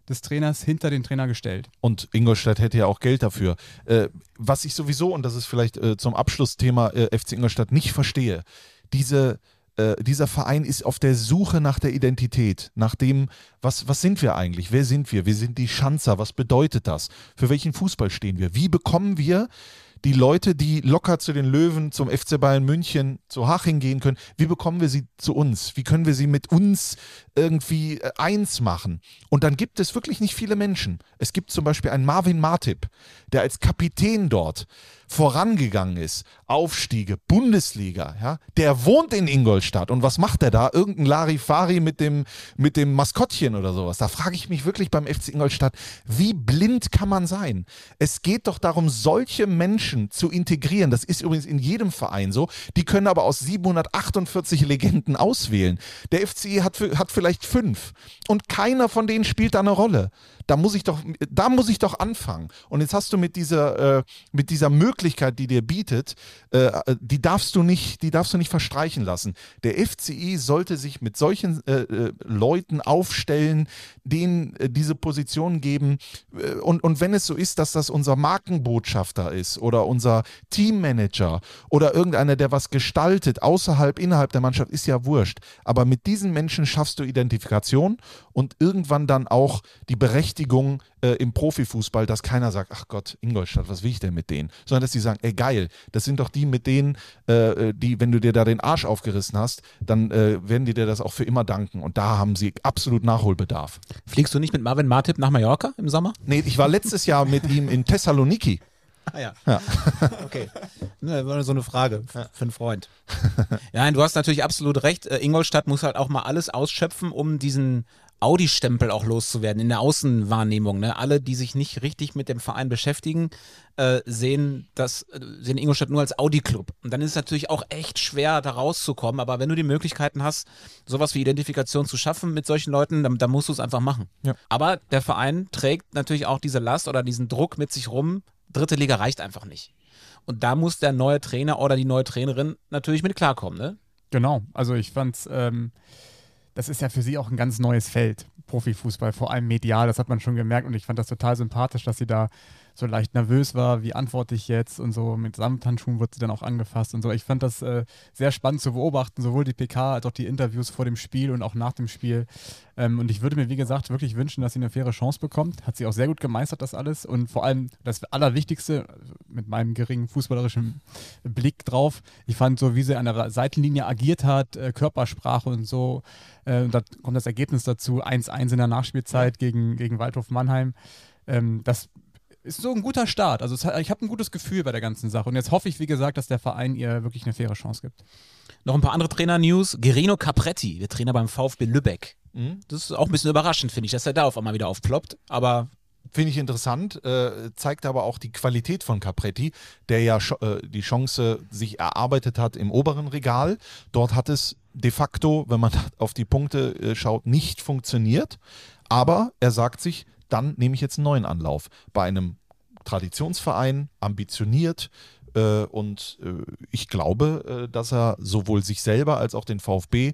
des Trainers hinter den Trainer gestellt. Und Ingolstadt hätte ja auch Geld dafür. Äh, was ich sowieso, und das ist vielleicht äh, zum Abschlussthema äh, F C Ingolstadt, nicht verstehe, diese Äh, dieser Verein ist auf der Suche nach der Identität, nach dem, was, was sind wir eigentlich, wer sind wir, wir sind die Schanzer, was bedeutet das, für welchen Fußball stehen wir, wie bekommen wir die Leute, die locker zu den Löwen, zum F C Bayern München, zu Haching gehen können, wie bekommen wir sie zu uns, wie können wir sie mit uns irgendwie äh, eins machen. Und dann gibt es wirklich nicht viele Menschen. Es gibt zum Beispiel einen Marvin Martip, der als Kapitän dort vorangegangen ist, Aufstiege, Bundesliga, ja, der wohnt in Ingolstadt und was macht der da? Irgendein Larifari mit dem, mit dem Maskottchen oder sowas. Da frage ich mich wirklich beim F C Ingolstadt, wie blind kann man sein? Es geht doch darum, solche Menschen zu integrieren. Das ist übrigens in jedem Verein so. Die können aber aus siebenhundertachtundvierzig Legenden auswählen. Der F C hat, für, hat vielleicht fünf und keiner von denen spielt da eine Rolle. Da muss ich doch, da muss ich doch anfangen. Und jetzt hast du mit dieser, äh, mit dieser Möglichkeit, die dir bietet, äh, die darfst du nicht, die darfst du nicht verstreichen lassen. Der F C I sollte sich mit solchen äh, äh, Leuten aufstellen, denen äh, diese Position geben. Äh, und, und wenn es so ist, dass das unser Markenbotschafter ist oder unser Teammanager oder irgendeiner, der was gestaltet, außerhalb, innerhalb der Mannschaft, ist ja wurscht. Aber mit diesen Menschen schaffst du Identifikation und irgendwann dann auch die Berechtigung äh, im Profifußball, dass keiner sagt, ach Gott, Ingolstadt, was will ich denn mit denen? Sondern dass sie sagen, ey geil, das sind doch die mit denen, äh, die, wenn du dir da den Arsch aufgerissen hast, dann äh, werden die dir das auch für immer danken. Und da haben sie absolut Nachholbedarf. Fliegst du nicht mit Marvin Martip nach Mallorca im Sommer? Nee, ich war letztes Jahr mit ihm in Thessaloniki. Ah ja. Ja. Okay. Ne, war so eine Frage für einen Freund. Ja, nein, du hast natürlich absolut recht. Ingolstadt muss halt auch mal alles ausschöpfen, um diesen Audi-Stempel auch loszuwerden in der Außenwahrnehmung. Ne? Alle, die sich nicht richtig mit dem Verein beschäftigen, äh, sehen, das, äh, sehen Ingolstadt nur als Audi-Club. Und dann ist es natürlich auch echt schwer, da rauszukommen. Aber wenn du die Möglichkeiten hast, sowas wie Identifikation zu schaffen mit solchen Leuten, dann, dann musst du es einfach machen. Ja. Aber der Verein trägt natürlich auch diese Last oder diesen Druck mit sich rum. Dritte Liga reicht einfach nicht. Und da muss der neue Trainer oder die neue Trainerin natürlich mit klarkommen. Ne? Genau, also ich fand's, ähm, das ist ja für sie auch ein ganz neues Feld, Profifußball, vor allem medial, das hat man schon gemerkt und ich fand das total sympathisch, dass sie da so leicht nervös war, wie antworte ich jetzt und so, mit Samthandschuhen wird sie dann auch angefasst und so. Ich fand das äh, sehr spannend zu beobachten, sowohl die P K als auch die Interviews vor dem Spiel und auch nach dem Spiel. Ähm, und ich würde mir, wie gesagt, wirklich wünschen, dass sie eine faire Chance bekommt. Hat sie auch sehr gut gemeistert, das alles. Und vor allem das Allerwichtigste, mit meinem geringen fußballerischen Blick drauf, ich fand so, wie sie an der Seitenlinie agiert hat, äh, Körpersprache und so. Äh, und da kommt das Ergebnis dazu, eins eins in der Nachspielzeit gegen, gegen Waldhof Mannheim. Ähm, das ist so ein guter Start. Also es, ich habe ein gutes Gefühl bei der ganzen Sache. Und jetzt hoffe ich, wie gesagt, dass der Verein ihr wirklich eine faire Chance gibt. Noch ein paar andere Trainer-News. Guerino Capretti, der Trainer beim VfB Lübeck. Mhm. Das ist auch ein bisschen überraschend, finde ich, dass er da auf einmal wieder aufploppt. Aber finde ich interessant, äh, zeigt aber auch die Qualität von Capretti, der ja äh, die Chance sich erarbeitet hat im oberen Regal. Dort hat es de facto, wenn man auf die Punkte äh, schaut, nicht funktioniert. Aber er sagt sich, dann nehme ich jetzt einen neuen Anlauf. Bei einem Traditionsverein, ambitioniert äh, und äh, ich glaube, äh, dass er sowohl sich selber als auch den VfB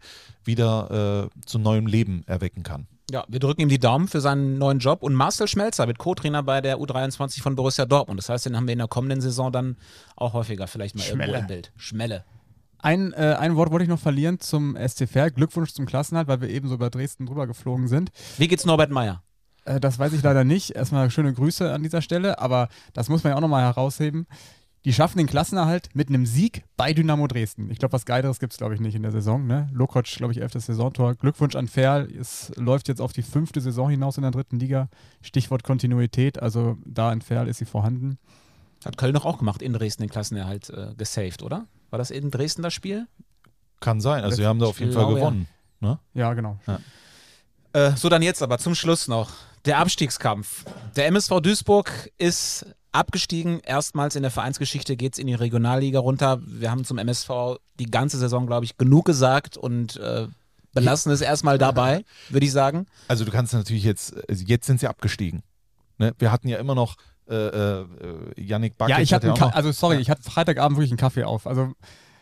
wieder äh, zu neuem Leben erwecken kann. Ja, wir drücken ihm die Daumen für seinen neuen Job und Marcel Schmelzer wird Co-Trainer bei der U dreiundzwanzig von Borussia Dortmund. Das heißt, den haben wir in der kommenden Saison dann auch häufiger vielleicht mal Schmelle. irgendwo im Bild. Schmelle. Ein, äh, ein Wort wollte ich noch verlieren zum S C Verl. Glückwunsch zum Klassenerhalt, weil wir eben so über Dresden drüber geflogen sind. Wie geht's Norbert Meyer? Äh, das weiß ich leider nicht. Erstmal schöne Grüße an dieser Stelle, aber das muss man ja auch nochmal herausheben. Die schaffen den Klassenerhalt mit einem Sieg bei Dynamo Dresden. Ich glaube, was Geileres gibt es, glaube ich, nicht in der Saison. Ne? Lokoc, glaube ich, elftes Saisontor. Glückwunsch an Verl. Es läuft jetzt auf die fünfte Saison hinaus in der dritten Liga. Stichwort Kontinuität. Also da in Verl ist sie vorhanden. Hat Köln doch auch gemacht, in Dresden den Klassenerhalt äh, gesaved, oder? War das in Dresden das Spiel? Kann sein. Also sie haben da auf jeden Genau, Fall gewonnen. Ja, Ne? ja genau. Ja. Äh, so, dann jetzt aber zum Schluss noch. Der Abstiegskampf. Der M S V Duisburg ist abgestiegen. Erstmals in der Vereinsgeschichte geht es in die Regionalliga runter. Wir haben zum M S V die ganze Saison, glaube ich, genug gesagt und äh, belassen es erstmal dabei, würde ich sagen. Also du kannst natürlich jetzt, jetzt sind sie abgestiegen. Ne? Wir hatten ja immer noch äh, äh, Yannick Bakic. Ja, ich hatte, ja Ka- also sorry, ja. ich hatte Freitagabend wirklich einen Kaffee auf. Also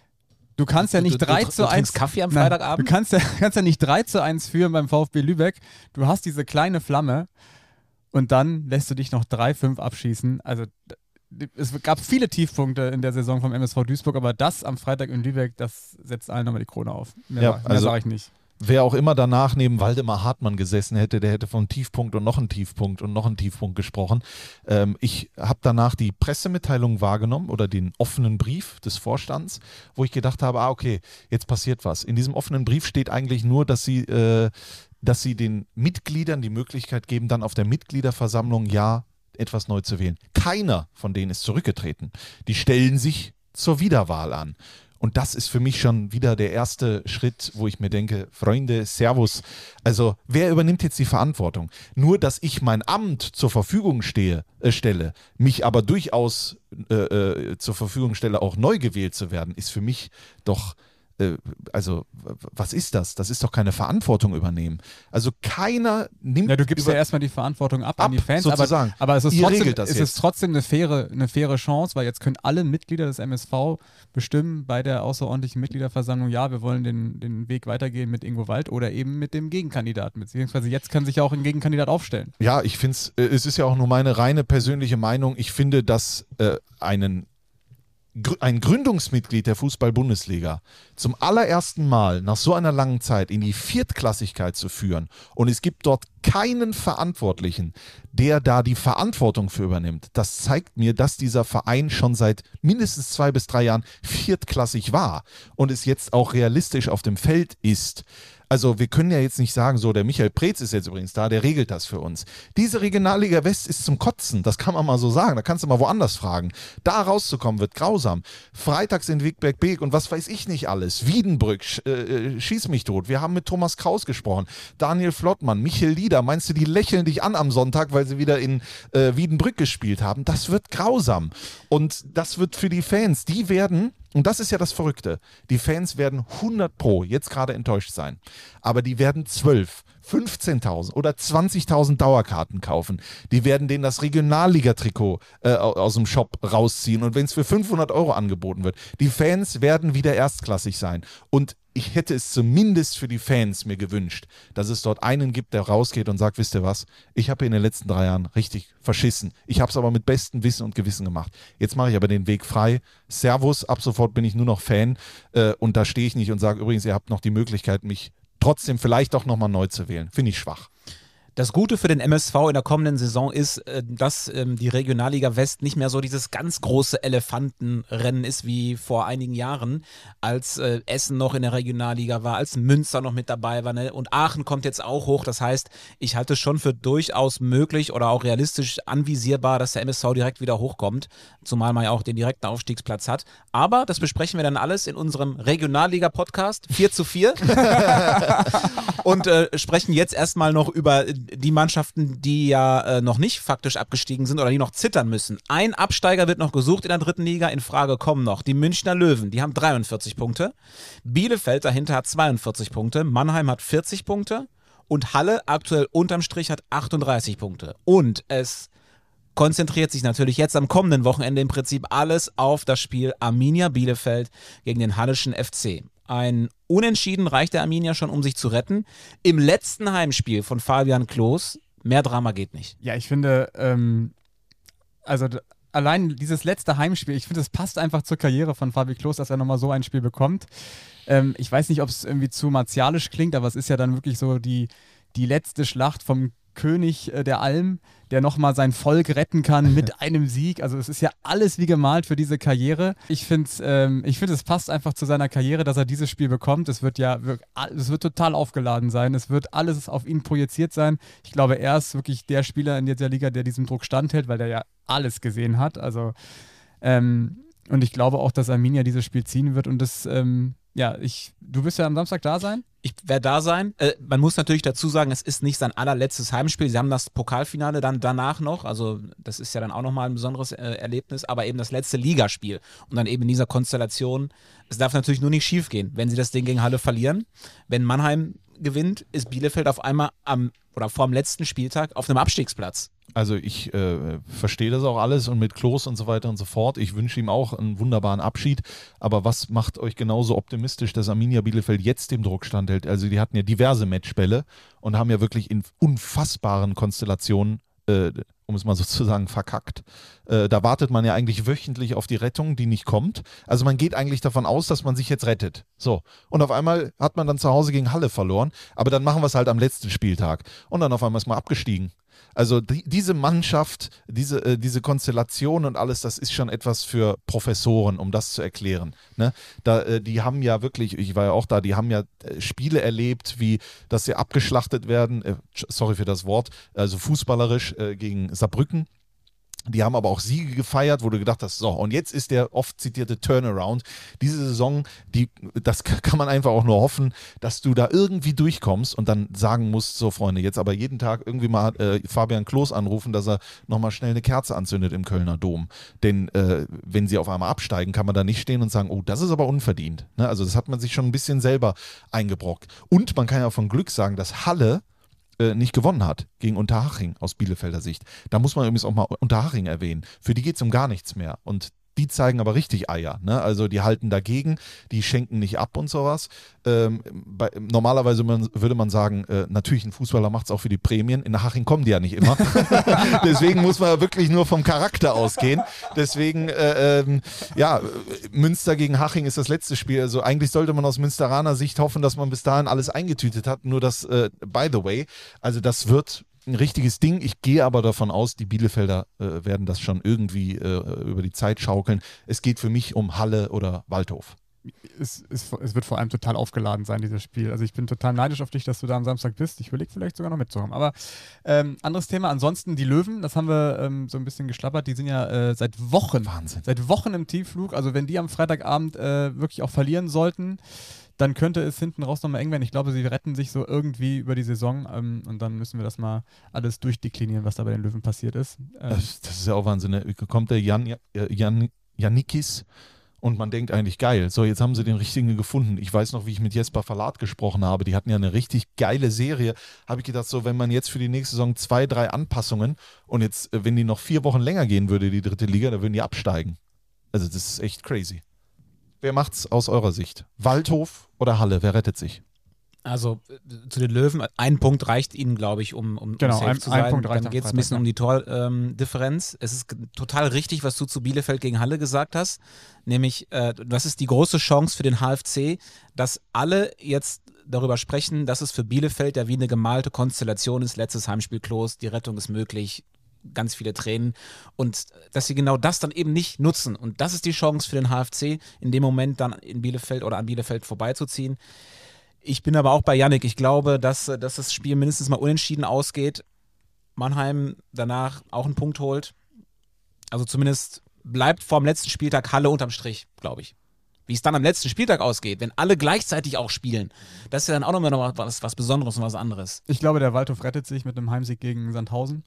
du kannst ja nicht du, drei du, zu du eins Kaffee am Nein, Freitagabend? Du kannst ja, kannst ja nicht drei zu eins führen beim VfB Lübeck. Du hast diese kleine Flamme und dann lässt du dich noch drei fünf abschießen. Also es gab viele Tiefpunkte in der Saison vom M S V Duisburg, aber das am Freitag in Lübeck, das setzt allen nochmal die Krone auf. Mehr, ja, mehr also, sage ich nicht. Wer auch immer danach neben Waldemar Hartmann gesessen hätte, der hätte von Tiefpunkt und noch einen Tiefpunkt und noch einen Tiefpunkt gesprochen. Ähm, ich habe danach die Pressemitteilung wahrgenommen oder den offenen Brief des Vorstands, wo ich gedacht habe, ah okay, jetzt passiert was. In diesem offenen Brief steht eigentlich nur, dass sie, äh, dass sie den Mitgliedern die Möglichkeit geben, dann auf der Mitgliederversammlung ja etwas neu zu wählen. Keiner von denen ist zurückgetreten. Die stellen sich zur Wiederwahl an. Und das ist für mich schon wieder der erste Schritt, wo ich mir denke, Freunde, Servus. Also wer übernimmt jetzt die Verantwortung? Nur, dass ich mein Amt zur Verfügung stehe, äh, stelle, mich aber durchaus äh, äh, zur Verfügung stelle, auch neu gewählt zu werden, ist für mich doch... Also, was ist das? Das ist doch keine Verantwortung übernehmen. Also keiner nimmt... Ja, du gibst ja erstmal die Verantwortung ab, ab an die Fans, sozusagen. aber, aber es, ist Ihr trotzdem, regelt das es jetzt. ist trotzdem eine faire, eine faire Chance, weil jetzt können alle Mitglieder des M S V bestimmen bei der außerordentlichen Mitgliederversammlung, ja, wir wollen den, den Weg weitergehen mit Ingo Wald oder eben mit dem Gegenkandidaten. Beziehungsweise jetzt kann sich ja auch ein Gegenkandidat aufstellen. Ja, ich finde es, es ist ja auch nur meine reine persönliche Meinung. Ich finde, dass äh, einen ein Gründungsmitglied der Fußball-Bundesliga zum allerersten Mal nach so einer langen Zeit in die Viertklassigkeit zu führen und es gibt dort keinen Verantwortlichen, der da die Verantwortung für übernimmt, das zeigt mir, dass dieser Verein schon seit mindestens zwei bis drei Jahren viertklassig war und es jetzt auch realistisch auf dem Feld ist. Also wir können ja jetzt nicht sagen, so der Michael Preetz ist jetzt übrigens da, der regelt das für uns. Diese Regionalliga West ist zum Kotzen, das kann man mal so sagen, da kannst du mal woanders fragen. Da rauszukommen wird grausam. Freitags in Wigberg-Beek und was weiß ich nicht alles. Wiedenbrück, sch, äh, schieß mich tot. Wir haben mit Thomas Kraus gesprochen, Daniel Flottmann, Michael Lieder. Meinst du, die lächeln dich an am Sonntag, weil sie wieder in äh, Wiedenbrück gespielt haben? Das wird grausam. Und das wird für die Fans, die werden... Und das ist ja das Verrückte. Die Fans werden hundert pro jetzt gerade enttäuscht sein. Aber die werden zwölf, fünfzehntausend oder zwanzigtausend Dauerkarten kaufen. Die werden denen das Regionalliga-Trikot äh, aus dem Shop rausziehen. Und wenn es für fünfhundert Euro angeboten wird, die Fans werden wieder erstklassig sein. Und ich hätte es zumindest für die Fans mir gewünscht, dass es dort einen gibt, der rausgeht und sagt, wisst ihr was, ich habe in den letzten drei Jahren richtig verschissen. Ich habe es aber mit bestem Wissen und Gewissen gemacht. Jetzt mache ich aber den Weg frei. Servus, ab sofort bin ich nur noch Fan äh, und da stehe ich nicht und sage, übrigens, ihr habt noch die Möglichkeit, mich trotzdem vielleicht doch nochmal neu zu wählen. Finde ich schwach. Das Gute für den M S V in der kommenden Saison ist, dass die Regionalliga West nicht mehr so dieses ganz große Elefantenrennen ist wie vor einigen Jahren, als Essen noch in der Regionalliga war, als Münster noch mit dabei war, ne? Und Aachen kommt jetzt auch hoch. Das heißt, ich halte es schon für durchaus möglich oder auch realistisch anvisierbar, dass der M S V direkt wieder hochkommt, zumal man ja auch den direkten Aufstiegsplatz hat. Aber das besprechen wir dann alles in unserem Regionalliga-Podcast vier zu vier und äh, sprechen jetzt erstmal noch über die Mannschaften, die ja äh, noch nicht faktisch abgestiegen sind oder die noch zittern müssen. Ein Absteiger wird noch gesucht in der dritten Liga. In Frage kommen noch die Münchner Löwen, die haben dreiundvierzig Punkte. Bielefeld dahinter hat zweiundvierzig Punkte. Mannheim hat vierzig Punkte. Und Halle aktuell unterm Strich hat achtunddreißig Punkte. Und es konzentriert sich natürlich jetzt am kommenden Wochenende im Prinzip alles auf das Spiel Arminia Bielefeld gegen den Halleschen F C. Ein Unentschieden reicht der Arminia schon, um sich zu retten. Im letzten Heimspiel von Fabian Klos, mehr Drama geht nicht. Ja, ich finde, ähm, also d- allein dieses letzte Heimspiel, ich finde, es passt einfach zur Karriere von Fabi Klos, dass er nochmal so ein Spiel bekommt. Ähm, ich weiß nicht, ob es irgendwie zu martialisch klingt, aber es ist ja dann wirklich so die, die letzte Schlacht vom König äh, der Alm, der nochmal sein Volk retten kann mit einem Sieg. Also es ist ja alles wie gemalt für diese Karriere. Ich finde, ähm, ich finde, es passt einfach zu seiner Karriere, dass er dieses Spiel bekommt. Es wird ja, es wird total aufgeladen sein. Es wird alles auf ihn projiziert sein. Ich glaube, er ist wirklich der Spieler in dieser Liga, der diesem Druck standhält, weil der ja alles gesehen hat. Also ähm, und ich glaube auch, dass Arminia dieses Spiel ziehen wird und das, ähm, ja, ich, du wirst ja am Samstag da sein. Ich werde da sein. Äh, man muss natürlich dazu sagen, es ist nicht sein allerletztes Heimspiel. Sie haben das Pokalfinale dann danach noch. Also das ist ja dann auch nochmal ein besonderes äh, Erlebnis. Aber eben das letzte Ligaspiel. Und dann eben in dieser Konstellation. Es darf natürlich nur nicht schief gehen, wenn sie das Ding gegen Halle verlieren. Wenn Mannheim gewinnt, ist Bielefeld auf einmal am oder vor dem letzten Spieltag auf einem Abstiegsplatz. Also ich äh, verstehe das auch alles und mit Klos und so weiter und so fort. Ich wünsche ihm auch einen wunderbaren Abschied. Aber was macht euch genauso optimistisch, dass Arminia Bielefeld jetzt dem Druck standhält? Also die hatten ja diverse Matchbälle und haben ja wirklich in unfassbaren Konstellationen äh, um es mal sozusagen verkackt. Äh, da wartet man ja eigentlich wöchentlich auf die Rettung, die nicht kommt. Also man geht eigentlich davon aus, dass man sich jetzt rettet. So. Und auf einmal hat man dann zu Hause gegen Halle verloren, aber dann machen wir es halt am letzten Spieltag. Und dann auf einmal ist man abgestiegen. Also die, diese Mannschaft, diese, äh, diese Konstellation und alles, das ist schon etwas für Professoren, um das zu erklären. Ne? Da, äh, die haben ja wirklich, ich war ja auch da, die haben ja äh, Spiele erlebt, wie dass sie abgeschlachtet werden, äh, sorry für das Wort, also fußballerisch äh, gegen Saarbrücken. Die haben aber auch Siege gefeiert, wo du gedacht hast, so, und jetzt ist der oft zitierte Turnaround. Diese Saison, die, das kann man einfach auch nur hoffen, dass du da irgendwie durchkommst und dann sagen musst, so Freunde, jetzt aber jeden Tag irgendwie mal äh, Fabian Klos anrufen, dass er nochmal schnell eine Kerze anzündet im Kölner Dom. Denn äh, wenn sie auf einmal absteigen, kann man da nicht stehen und sagen, oh, das ist aber unverdient. Ne? Also das hat man sich schon ein bisschen selber eingebrockt. Und man kann ja von Glück sagen, dass Halle nicht gewonnen hat gegen Unterhaching aus Bielefelder Sicht. Da muss man übrigens auch mal Unterhaching erwähnen. Für die geht es um gar nichts mehr. Und die zeigen aber richtig Eier. Ne? Also die halten dagegen, die schenken nicht ab und sowas. Ähm, bei, normalerweise man, würde man sagen, äh, natürlich ein Fußballer macht es auch für die Prämien. In Haching kommen die ja nicht immer. Deswegen muss man ja wirklich nur vom Charakter ausgehen. Deswegen, äh, ähm, ja, Münster gegen Haching ist das letzte Spiel. Also eigentlich sollte man aus Münsteraner Sicht hoffen, dass man bis dahin alles eingetütet hat. Nur das, äh, by the way, also das wird ein richtiges Ding. Ich gehe aber davon aus, die Bielefelder äh, werden das schon irgendwie äh, über die Zeit schaukeln. Es geht für mich um Halle oder Waldhof. Es, es, es wird vor allem total aufgeladen sein, dieses Spiel. Also ich bin total neidisch auf dich, dass du da am Samstag bist. Ich überlege vielleicht sogar noch mitzukommen. Aber ähm, anderes Thema. Ansonsten die Löwen, das haben wir ähm, so ein bisschen geschlappert. Die sind ja äh, seit Wochen, Wahnsinn. seit Wochen im Tiefflug. Also wenn die am Freitagabend äh, wirklich auch verlieren sollten, dann könnte es hinten raus nochmal eng werden. Ich glaube, sie retten sich so irgendwie über die Saison ähm, und dann müssen wir das mal alles durchdeklinieren, was da bei den Löwen passiert ist. Ähm, das, das ist ja auch Wahnsinn. Ne? Kommt der Jan, Jan, Jannikis und man denkt eigentlich, geil, so jetzt haben sie den richtigen gefunden. Ich weiß noch, wie ich mit Jesper Verlat gesprochen habe, die hatten ja eine richtig geile Serie. Habe ich gedacht, so wenn man jetzt für die nächste Saison zwei, drei Anpassungen und jetzt, wenn die noch vier Wochen länger gehen würde, die dritte Liga, dann würden die absteigen. Also das ist echt crazy. Wer macht's aus eurer Sicht? Waldhof oder Halle? Wer rettet sich? Also äh, zu den Löwen, ein Punkt reicht ihnen, glaube ich, um, um, genau, um safe ein, zu sein. Ein Punkt reicht Dann geht es ein bisschen um die Tordifferenz. Ähm, es ist total richtig, was du zu Bielefeld gegen Halle gesagt hast. Nämlich, äh, das ist die große Chance für den H F C, dass alle jetzt darüber sprechen, dass es für Bielefeld ja wie eine gemalte Konstellation ist. Letztes Heimspiel Klos, die Rettung ist möglich. Ganz viele Tränen und dass sie genau das dann eben nicht nutzen und das ist die Chance für den H F C, in dem Moment dann in Bielefeld oder an Bielefeld vorbeizuziehen. Ich bin aber auch bei Yannick, ich glaube, dass, dass das Spiel mindestens mal unentschieden ausgeht, Mannheim danach auch einen Punkt holt, also zumindest bleibt vorm letzten Spieltag Halle unterm Strich, glaube ich. Wie es dann am letzten Spieltag ausgeht, wenn alle gleichzeitig auch spielen, das ist ja dann auch nochmal noch was, was Besonderes und was anderes. Ich glaube, der Waldhof rettet sich mit einem Heimsieg gegen Sandhausen.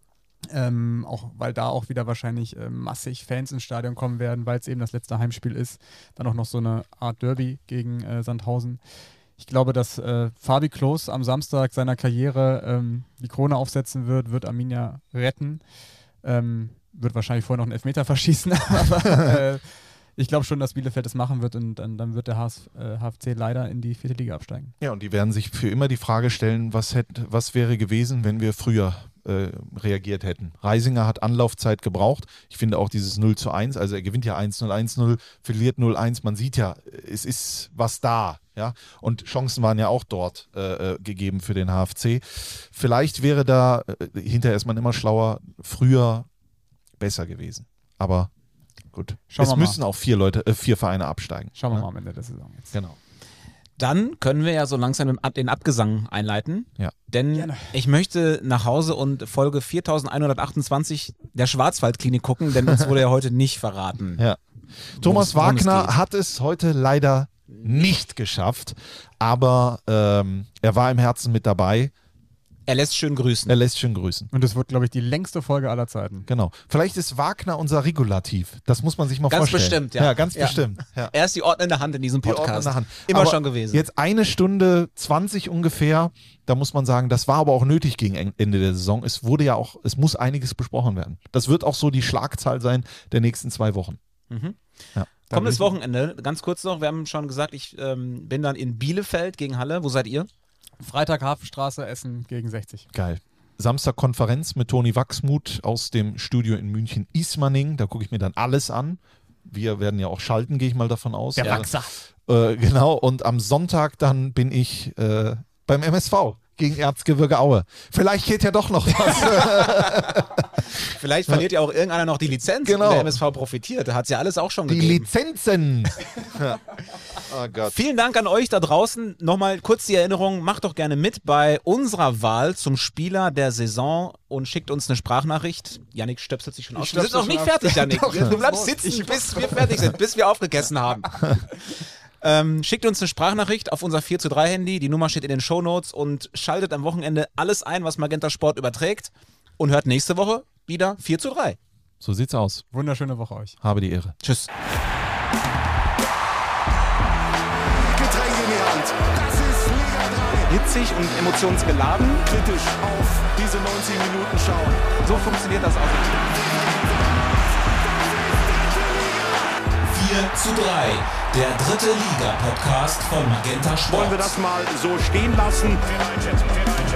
Ähm, auch weil da auch wieder wahrscheinlich äh, massig Fans ins Stadion kommen werden, weil es eben das letzte Heimspiel ist. Dann auch noch so eine Art Derby gegen äh, Sandhausen. Ich glaube, dass äh, Fabi Klos am Samstag seiner Karriere ähm, die Krone aufsetzen wird, wird Arminia retten. Ähm, wird wahrscheinlich vorher noch einen Elfmeter verschießen, aber äh, ich glaube schon, dass Bielefeld das machen wird und dann, dann wird der H F C leider in die vierte Liga absteigen. Ja, und die werden sich für immer die Frage stellen, was, hätte, was wäre gewesen, wenn wir früher äh, reagiert hätten. Reisinger hat Anlaufzeit gebraucht. Ich finde auch dieses null zu eins, also er gewinnt ja eins null, eins null, verliert null eins. Man sieht ja, es ist was da. Ja? Und Chancen waren ja auch dort äh, gegeben für den H F C. Vielleicht wäre da, äh, hinterher ist man immer schlauer, früher besser gewesen. Aber gut. Schauen es müssen auch vier Leute, äh, vier Vereine absteigen. Schauen wir ja? mal am Ende der Saison jetzt. Genau. Dann können wir ja so langsam den Abgesang einleiten. Ja. Denn Gerne. ich möchte nach Hause und Folge viertausendeinhundertachtundzwanzig der Schwarzwaldklinik gucken, denn uns wurde ja heute nicht verraten. Ja. Thomas worum es Wagner geht. hat es heute leider nicht geschafft, aber ähm, er war im Herzen mit dabei. Er lässt schön grüßen. Er lässt schön grüßen. Und das wird, glaube ich, die längste Folge aller Zeiten. Genau. Vielleicht ist Wagner unser Regulativ. Das muss man sich mal Ganz vorstellen. bestimmt, ja. Ja, ganz Ja. bestimmt. Ja. Er ist die ordnende Hand in diesem Die Ordner Podcast. in der Hand. Immer Aber schon gewesen. Jetzt eine Stunde zwanzig ungefähr. Da muss man sagen, das war aber auch nötig gegen Ende der Saison. Es wurde ja auch, es muss einiges besprochen werden. Das wird auch so die Schlagzahl sein der nächsten zwei Wochen. Mhm. Ja. Kommendes Wochenende, ganz kurz noch, wir haben schon gesagt, ich ähm, bin dann in Bielefeld gegen Halle. Wo seid ihr? Freitag Hafenstraße, Essen gegen sechzig. Geil. Samstag Konferenz mit Toni Wachsmuth aus dem Studio in München-Ismaning. Da gucke ich mir dann alles an. Wir werden ja auch schalten, gehe ich mal davon aus. Der Wachser. Äh, genau, und am Sonntag dann bin ich äh, beim M S V gegen Erzgebirge Aue. Vielleicht geht ja doch noch was. Vielleicht verliert ja auch irgendeiner noch die Lizenz Genau. und der M S V profitiert. Da hat es ja alles auch schon Die gegeben. Lizenzen. Oh Gott. Vielen Dank an euch da draußen. Nochmal kurz die Erinnerung, macht doch gerne mit bei unserer Wahl zum Spieler der Saison und schickt uns eine Sprachnachricht. Yannick stöpselt sich schon aus. Wir sind noch nicht fertig, Yannick. Du bleibst sitzen, bis wir fertig sind, bis wir aufgegessen haben. Ähm, schickt uns eine Sprachnachricht auf unser vier zu drei Handy. Die Nummer steht in den Shownotes und schaltet am Wochenende alles ein, was Magenta Sport überträgt und hört nächste Woche wieder vier zu drei. So sieht's aus. Wunderschöne Woche euch. Habe die Ehre. Tschüss. Getränk in die Hand. Das ist Liga drei. Hitzig und emotionsgeladen. Kritisch auf diese neunzig Minuten schauen. So funktioniert das auch. vier zu drei, der dritte Liga-Podcast von Magenta Sport. Wollen wir das mal so stehen lassen?